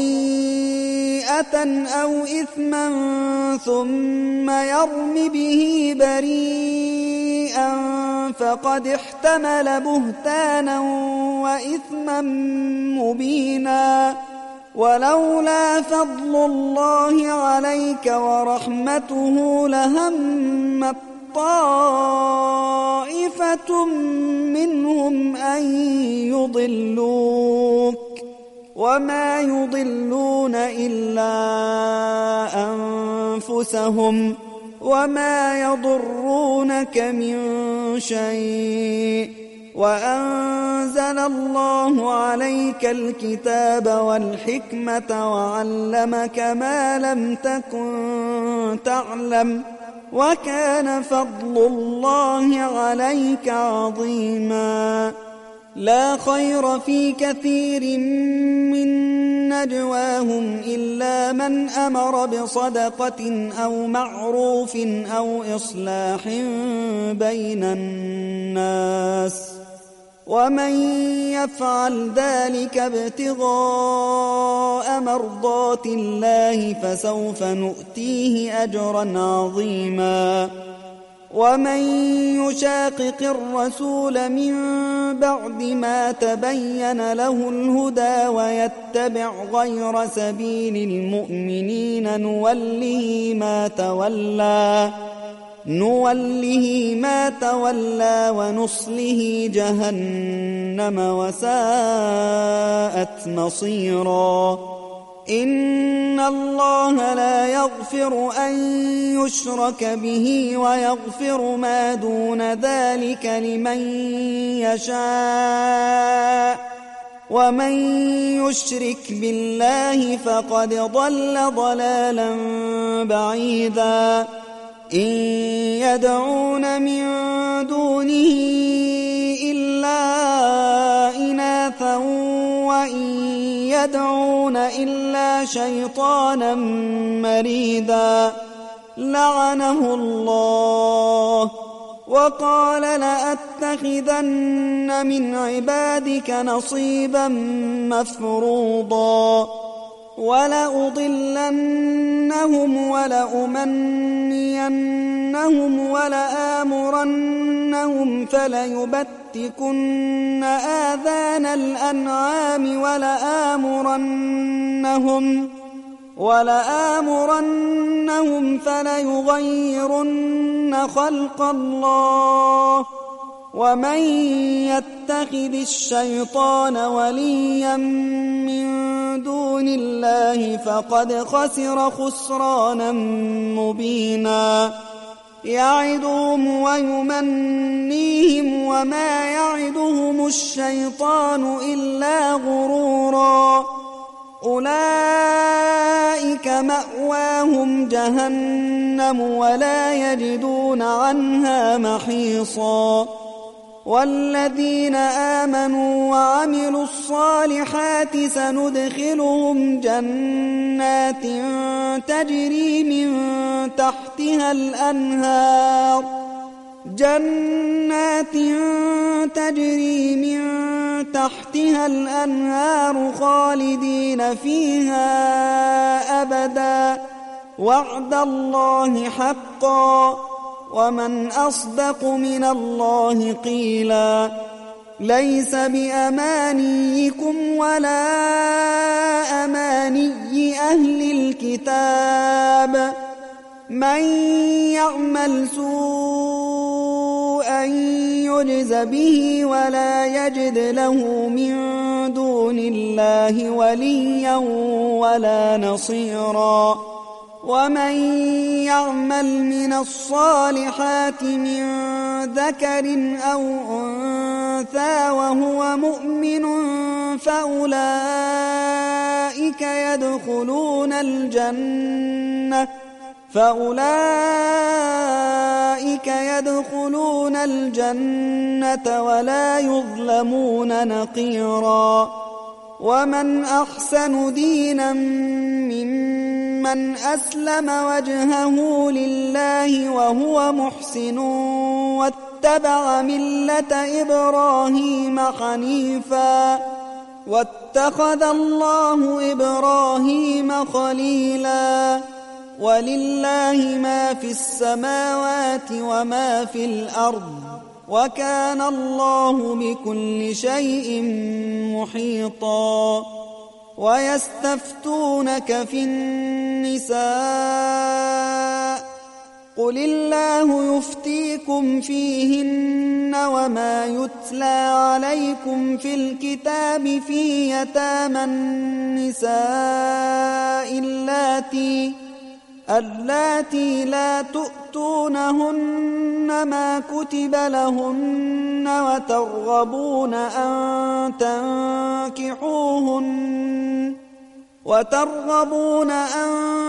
خطيئة أو إثما ثم يرم به بريئا فقد احتمل بهتانا وإثما مبينا ولولا فضل الله عليك ورحمته لهمت طائفة منهم أن يضلوك وما يضلون إلا أنفسهم وما يضرونك من شيء وأنزل الله عليك الكتاب والحكمة وعلمك ما لم تكن تعلم وكان فضل الله عليك عظيما لا خير في كثير من نجواهم إلا من أمر بصدقة أو معروف أو إصلاح بين الناس ومن يفعل ذلك ابتغاء مرضات الله فسوف نؤتيه أجرا عظيما ومن يشاقق الرسول من بعد ما تبين له الهدى ويتبع غير سبيل المؤمنين نوله ما تولى نوله ما تولى ونصله جهنم وساءت مصيرا إن الله لا يغفر أن يشرك به ويغفر ما دون ذلك لمن يشاء ومن يشرك بالله فقد ضل ضلالا بعيدا إن يدعون من دونه إلا إناثا وإن يدعون إلا شيطانا مريدا لعنه الله وقال لأتخذن من عبادك نصيبا مفروضا ولأضلنهم ولأمنينهم ولآمرنهم فليبتكن آذان الأنعام ولآمرنهم ولآمرنهم فليغيرن خلق الله ومن يتخذ الشيطان وليا من دون الله فقد خسر خسرانا مبينا يعدهم ويمنيهم وما يعدهم الشيطان إلا غرورا أولئك مأواهم جهنم ولا يجدون عنها محيصا والذين آمنوا وعملوا الصالحات سندخلهم جنات تجري من تحتها الأنهار جنات تجري من تحتها الأنهار خالدين فيها أبدا وعد الله حقا ومن أصدق من الله قيلا ليس بأمانيكم ولا أماني أهل الكتاب من يعمل سوءا يجز به ولا يجد له من دون الله وليا ولا نصيرا ومن يعمل من الصالحات من ذكر أو أنثى وهو مؤمن فأولئك يدخلون الجنة فأولئك يدخلون الجنة ولا يظلمون نقيرا ومن أحسن دينا ممن أسلم وجهه لله وهو محسن واتبع ملة إبراهيم حنيفا واتخذ الله إبراهيم خليلا ولله ما في السماوات وما في الأرض وكان الله بكل شيء محيطا ويستفتونك في النساء قل الله يفتيكم فيهن وما يتلى عليكم في الكتاب في يتامى النساء اللاتي اللاتي لا تؤتونهن ما كتب لهن وترغبون أن تنكحوهن وترغبون أن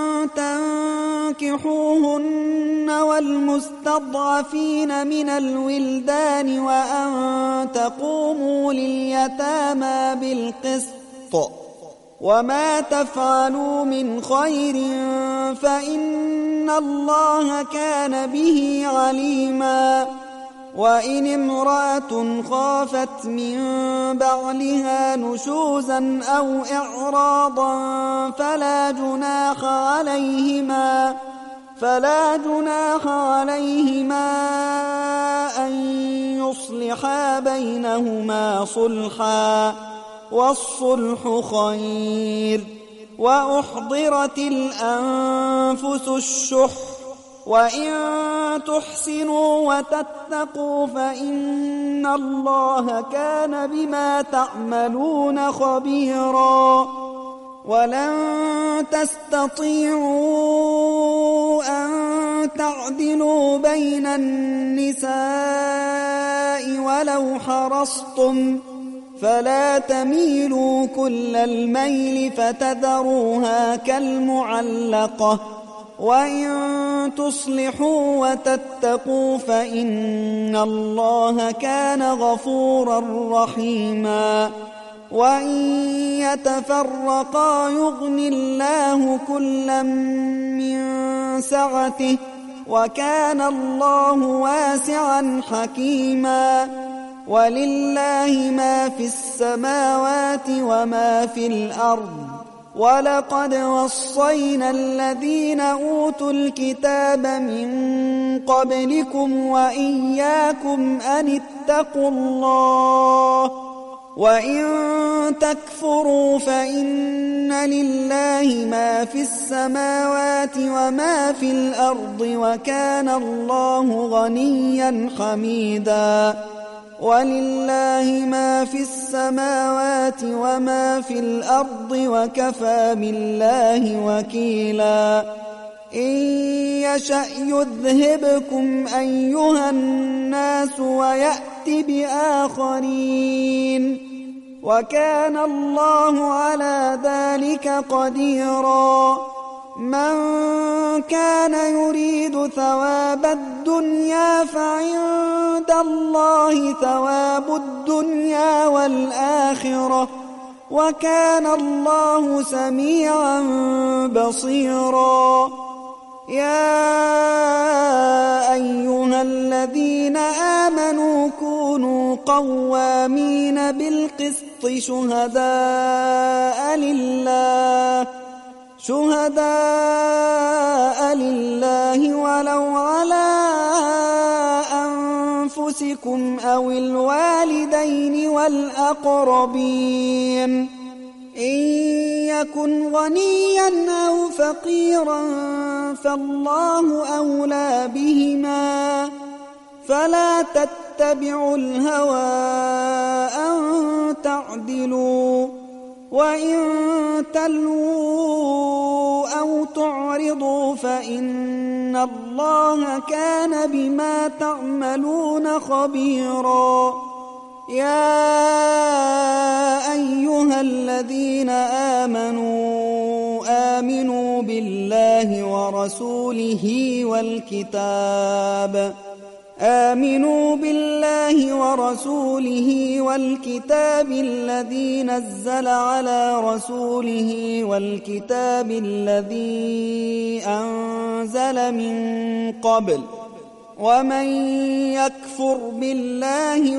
تنكحوهن والمستضعفين من الولدان وأن تقوموا لليتامى بالقسط وما تفعلوا من خير فإن الله كان به عليما وإن امرأة خافت من بعلها نشوزا أو إعراضا فلا جناح عليهما فلا جناح عليهما أن يصلحا بينهما صلحا والصلح خير وأحضرت الأنفس الشح وإن تحسنوا وتتقوا فإن الله كان بما تعملون خبيرا ولن تستطيعوا أن تعدلوا بين النساء ولو حرصتم فلا تميلوا كل الميل فتذروها كالمعلقة وإن تصلحوا وتتقوا فإن الله كان غفورا رحيما وإن يتفرقا يغن الله كلا من سعته وكان الله واسعا حكيما ولله ما في السماوات وما في الأرض ولقد وصينا الذين أوتوا الكتاب من قبلكم وإياكم أن اتقوا الله وإن تكفروا فإن لله ما في السماوات وما في الأرض وكان الله غنيا حميدا ولله ما في السماوات وما في الأرض وكفى بالله وكيلا إن يشأ يذهبكم أيها الناس ويأت بآخرين وكان الله على ذلك قديرا من كان يريد ثواب الدنيا فعند الله ثواب الدنيا والآخرة وكان الله سميعا بصيرا يا أيها الذين آمنوا كونوا قوامين بالقسط شهداء لله شهداء لله ولو على أنفسكم أو الوالدين والأقربين إن يكن غنيا أو فقيرا فالله أولى بهما فلا تتبعوا الهوى أن تعدلوا وإن تلووا أو تعرضوا فإن الله كان بما تعملون خبيرا يا أيها الذين آمنوا آمنوا بالله ورسوله والكتاب آمنوا بالله ورسوله والكتاب الذي نزل على رسوله والكتاب الذي أنزل من قبل ومن يكفر بالله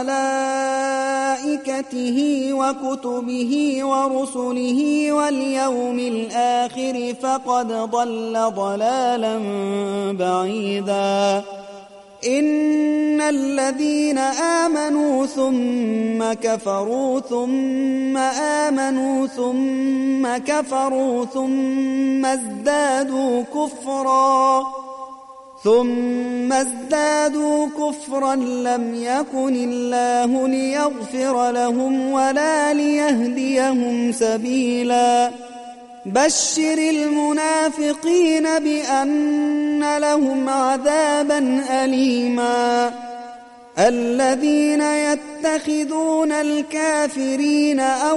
وملائكته وكتبه ورسله واليوم الآخر فقد ضل ضلالا بعيدا إن الذين آمنوا ثم كفروا ثم آمنوا ثم كفروا ثم ازدادوا كفرا ثم ازدادوا كفرا لم يكن الله ليغفر لهم ولا ليهديهم سبيلا بشر المنافقين بأن لهم عذابا أليما الذين يتخذون الكافرين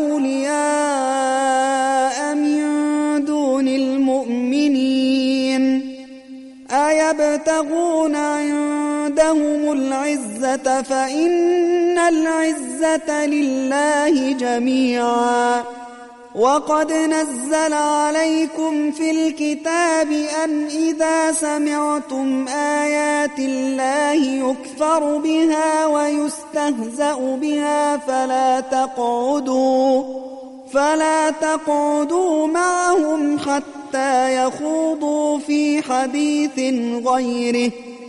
أولياء من دون المؤمنين أيبتغون عندهم العزة فإن العزة لله جميعا وقد نزل عليكم في الكتاب أن إذا سمعتم آيات الله يكفر بها ويستهزأ بها فلا تقعدوا فلا تقعدوا معهم حتى يخوضوا في حديث غيره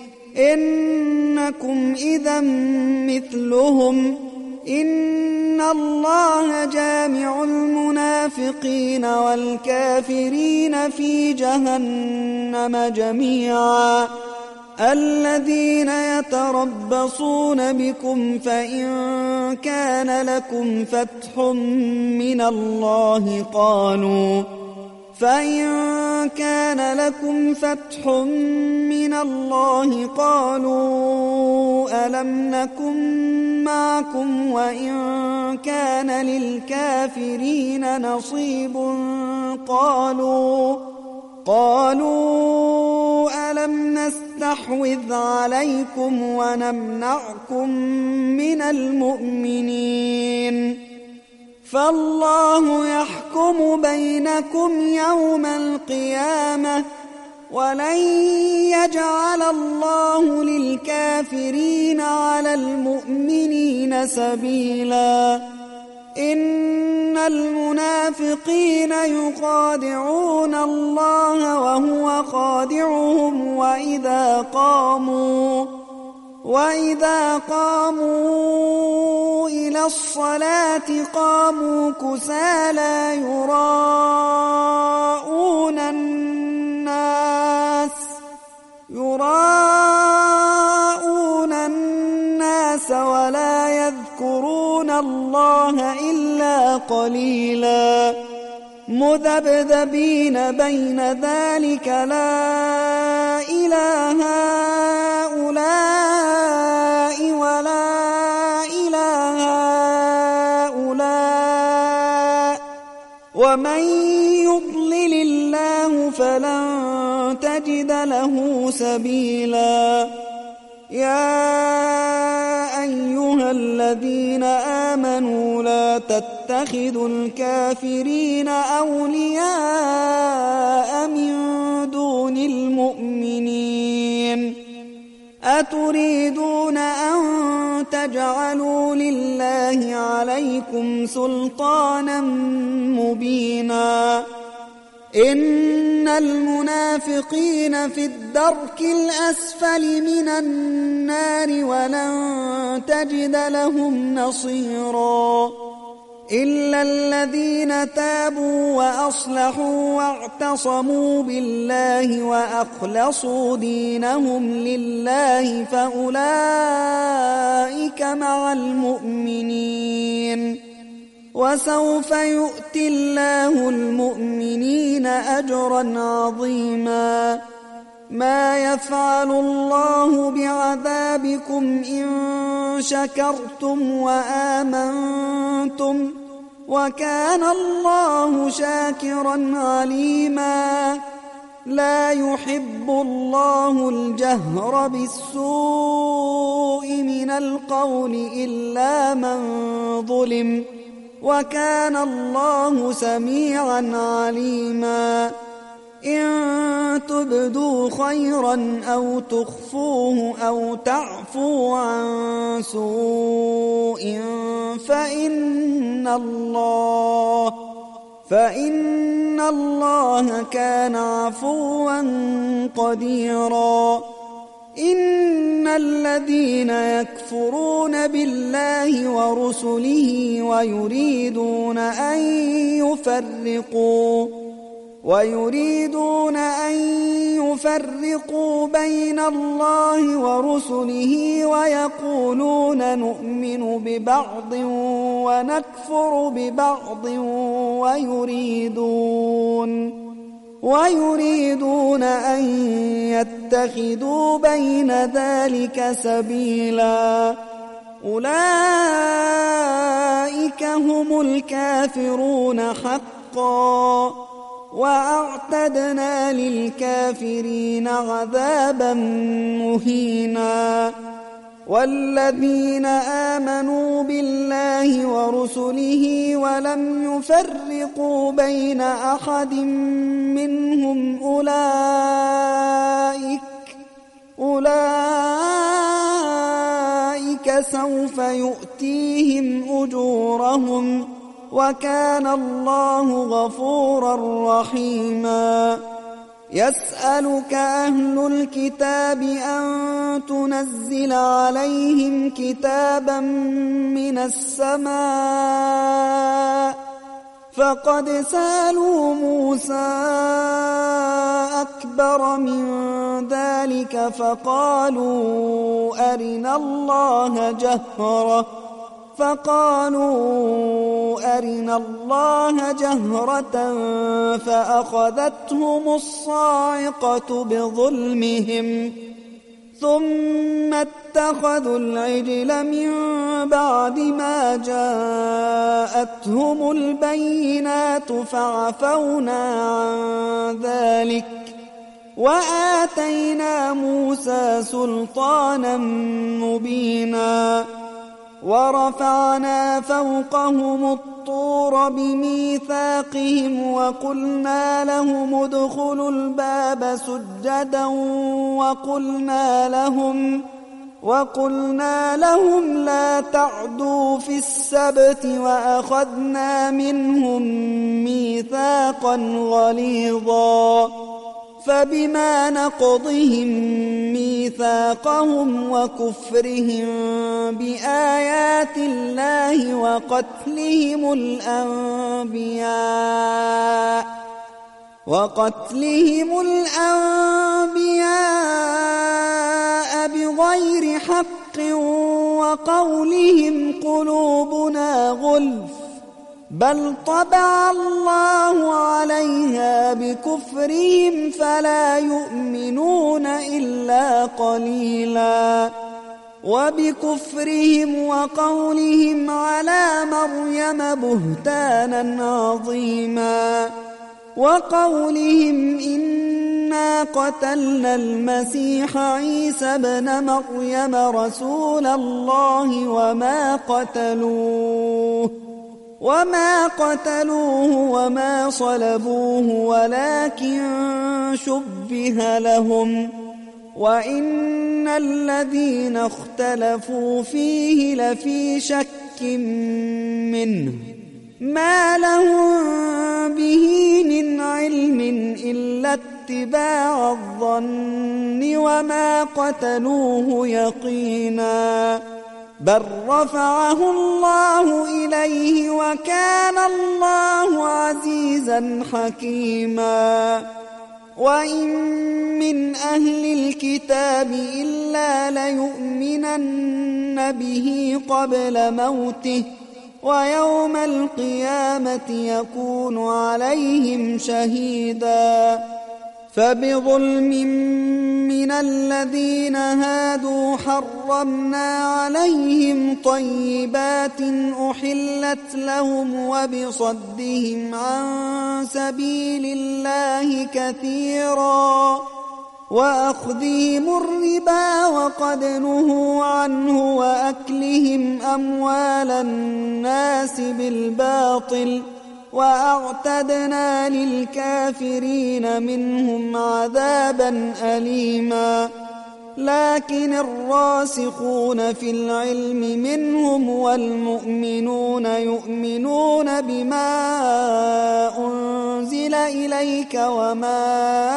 إنكم إذا مثلهم إن الله جامع المنافقين والكافرين في جهنم جميعا الذين يتربصون بكم فإن كان لكم فتح من الله قالوا فإن كان لكم فتح من الله قالوا ألم نكن معكم وإن كان للكافرين نصيب قالوا قالوا ألم نستحوذ عليكم ونمنعكم من المؤمنين فالله يحكم بينكم يوم القيامة ولن يجعل الله للكافرين على المؤمنين سبيلا إن المنافقين يخادعون الله وهو خادعهم وإذا قاموا وإذا قاموا إلى الصلاة قاموا كسالى يراءون الناس يراءون الناس ولا يذكرون الله إلا قليلا مذبذبين بين ذلك لا إله هؤلاء ولا إله هؤلاء ومن يضلل الله فلن تجد له سبيلا يا أيها الذين آمنوا لا تتخذوا الكافرين أولياء من دون المؤمنين أتريدون أن تجعلوا لله عليكم سلطانا مبينا إن المنافقين في الدرك الأسفل من النار ولن تجد لهم نصيرا إلا الذين تابوا وأصلحوا واعتصموا بالله وأخلصوا دينهم لله فأولئك مع المؤمنين وسوف يؤتي الله المؤمنين أجرا عظيما ما يفعل الله بعذابكم إن شكرتم وآمنتم وكان الله شاكرا عليما لا يحب الله الجهر بالسوء من القول إلا من ظلم وكان الله سميعا عليما إن تبدوا خيرا أو تخفوه أو تعفوا عن سوء فإن الله فإن الله كان عفوا قديرا إن الذين يكفرون بالله ورسله ويريدون أن يفرقوا ويريدون أن يفرقوا بين الله ورسله ويقولون نؤمن ببعض ونكفر ببعض ويريدون ويريدون أن يتخذوا بين ذلك سبيلا أولئك هم الكافرون حقا وأعتدنا للكافرين عذابا مهينا والذين آمنوا بالله ورسله ولم يفرقوا بين أحد منهم أولئك أولئك سوف يؤتيهم أجورهم وكان الله غفورا رحيما. يسألك أهل الكتاب أن تنزل عليهم كتابا من السماء فقد سألوا موسى أكبر من ذلك فقالوا أرنا الله جهرة فقالوا أرنا الله جهرة فأخذتهم الصاعقة بظلمهم ثم اتخذوا العجل من بعد ما جاءتهم البينات فعفونا عن ذلك وآتينا موسى سلطانا مبينا. ورفعنا فوقهم الطور بميثاقهم وقلنا لهم ادخلوا الباب سجدا وقلنا لهم وقلنا لهم لا تعدوا في السبت وأخذنا منهم ميثاقا غليظا فبما نقضهم ميثاقهم وكفرهم بآيات الله وقتلهم الأنبياء وقتلهم الأنبياء بغير حق وقولهم قلوبنا غلف بل طبع الله عليها بكفرهم فلا يؤمنون إلا قليلا. وبكفرهم وقولهم على مريم بهتانا عظيما وقولهم إنا قتلنا المسيح عيسى ابن مريم رسول الله وما قتلوه وما قتلوه وما صلبوه ولكن شبه لهم وإن الذين اختلفوا فيه لفي شك منه ما لهم به من علم إلا اتباع الظن وما قتلوه يقينا بل رفعه الله إليه وكان الله عزيزا حكيما. وإن من أهل الكتاب إلا ليؤمنن به قبل موته ويوم القيامة يكون عليهم شهيدا. فبظلم من الذين هادوا حرمنا عليهم طيبات أحلت لهم وبصدهم عن سبيل الله كثيرا وأخذهم الربا وقد نهوا عنه وأكلهم أموال الناس بالباطل وأعتدنا للكافرين منهم عذابا أليما. لكن الراسخون في العلم منهم والمؤمنون يؤمنون بما أنزل إليك وما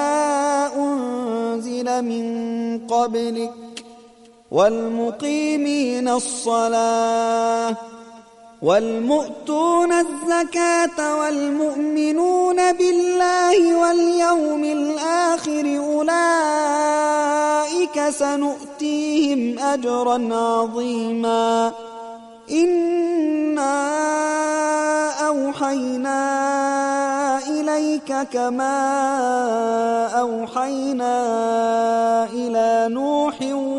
أنزل من قبلك والمقيمين الصلاة والمؤتون الزكاة والمؤمنون بالله واليوم الآخر أولئك سنؤتيهم أجرا عظيما. إنا أوحينا إليك كما أوحينا إلى نوح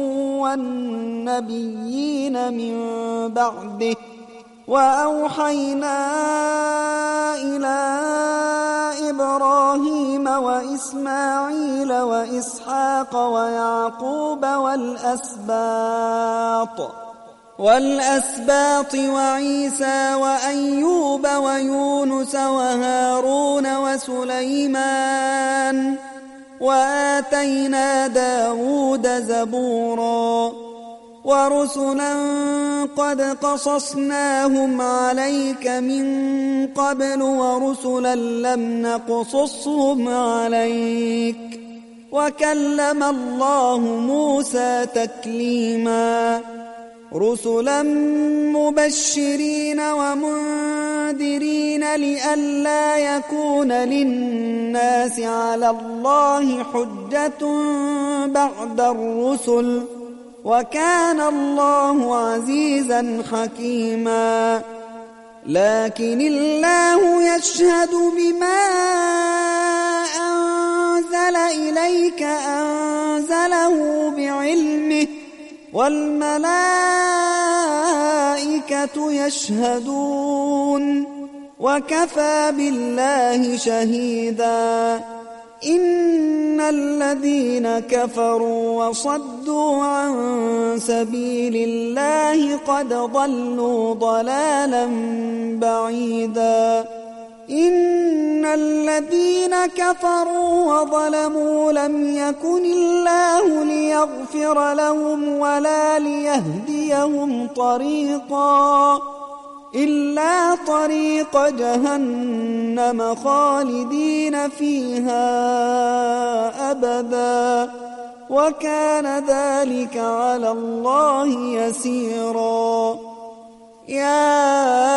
والنبيين من بعده وأوحينا إلى إبراهيم وإسماعيل وإسحاق ويعقوب والأسباط والأسباط وعيسى وأيوب ويونس وهارون وسليمان وآتينا داود زبورا ورسلا قد قصصناهم عليك من قبل ورسلا لم نقصصهم عليك وكلم الله موسى تكليما رسلا مبشرين ومنذرين لئلا يكون للناس على الله حجة بعد الرسل وكان الله عزيزا حكيما لكن الله يشهد بما أنزل إليك أنزله بعلمه والملائكة يشهدون وكفى بالله شهيدا إن الذين كفروا وصدوا عن سبيل الله قد ضلوا ضلالا بعيدا إن الذين كفروا وظلموا لم يكن الله ليغفر لهم ولا ليهديهم طريقا إلا طريق جهنم خالدين فيها أبدا وكان ذلك على الله يسيرا يا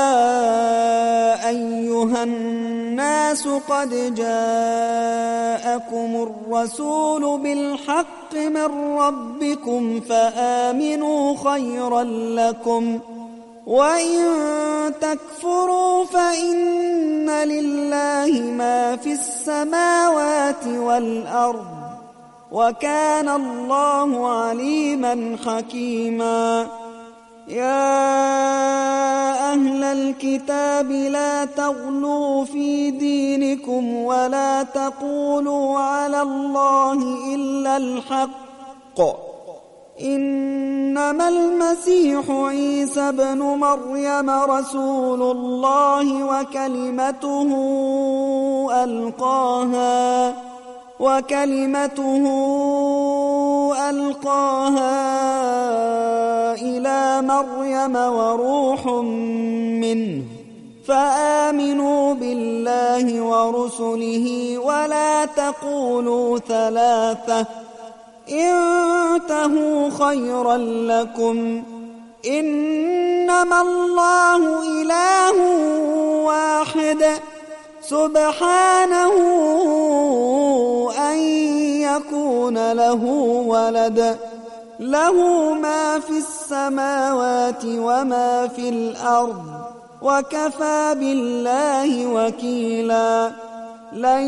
أيها الناس قد جاءكم الرسول بالحق من ربكم فآمنوا خيرا لكم وإن تكفروا فإن لله ما في السماوات والأرض وكان الله عليما حكيما يا أهل الكتاب لا تغلوا في دينكم ولا تقولوا على الله إلا الحق إنما المسيح عيسى ابن مريم رسول الله وكلمته ألقاها وكلمته ألقاها إلى مريم وروح منه فآمنوا بالله ورسله ولا تقولوا ثلاثة انتهوا خيرا لكم إنما الله إله واحد سبحانه أن يكون له ولد له ما في السماوات وما في الأرض وكفى بالله وكيلا لن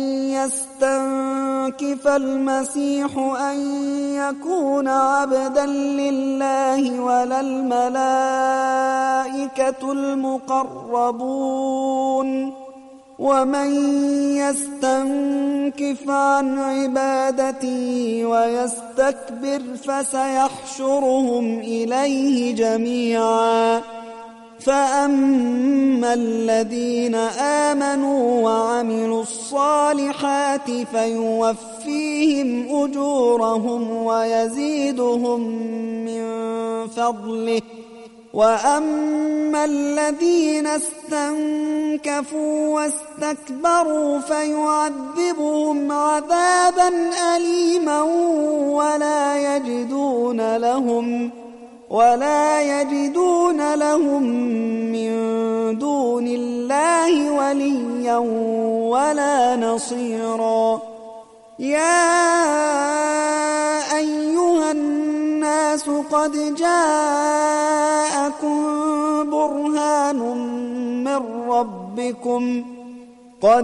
يستنكف المسيح أن يكون عبدا لله ولا الملائكة المقربون ومن يستنكف عن عبادته ويستكبر فسيحشرهم إليه جميعا فأما الذين آمنوا وعملوا الصالحات فيوفيهم أجورهم ويزيدهم من فضله وأما الذين استنكفوا واستكبروا فيعذبهم عذابا أليما ولا يجدون لهم ولا يجدون لهم من دون الله وليا ولا نصيرا يا أيها الناس قد جاءكم برهان من ربكم قد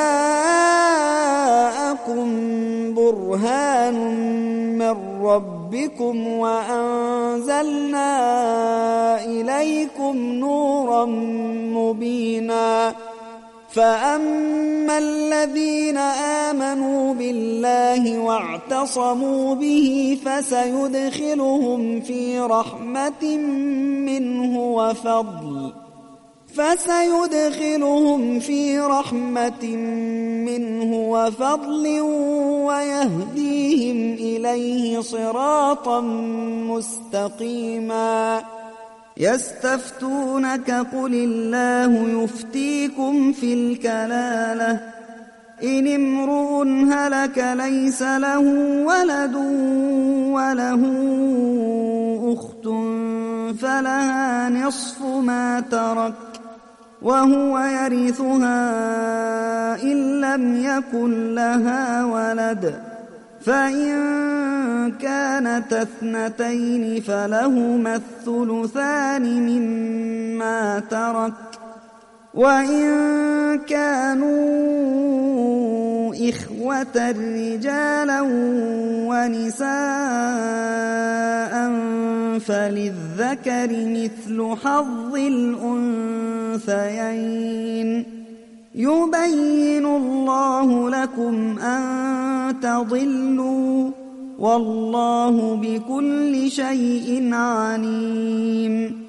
جاءكم برهان من ربكم وأنزلنا إليكم نورا مبينا فأما الذين آمنوا بالله واعتصموا به فسيدخلهم في رحمة منه وفضل فسيدخلهم في رحمة منه وفضل ويهديهم إليه صراطا مستقيما. يستفتونك قل الله يفتيكم في الكلالة إن امرؤ هلك ليس له ولد وله أخت فلها نصف ما ترك وهو يرثها إن لم يكن لها ولد فإن كانت اثنتين فلهما الثلثان مما ترك وإن كانوا إخوة رجالا ونساء فللذكر مثل حظ الأنثيين يبين الله لكم أن تضلوا والله بكل شيء عليم.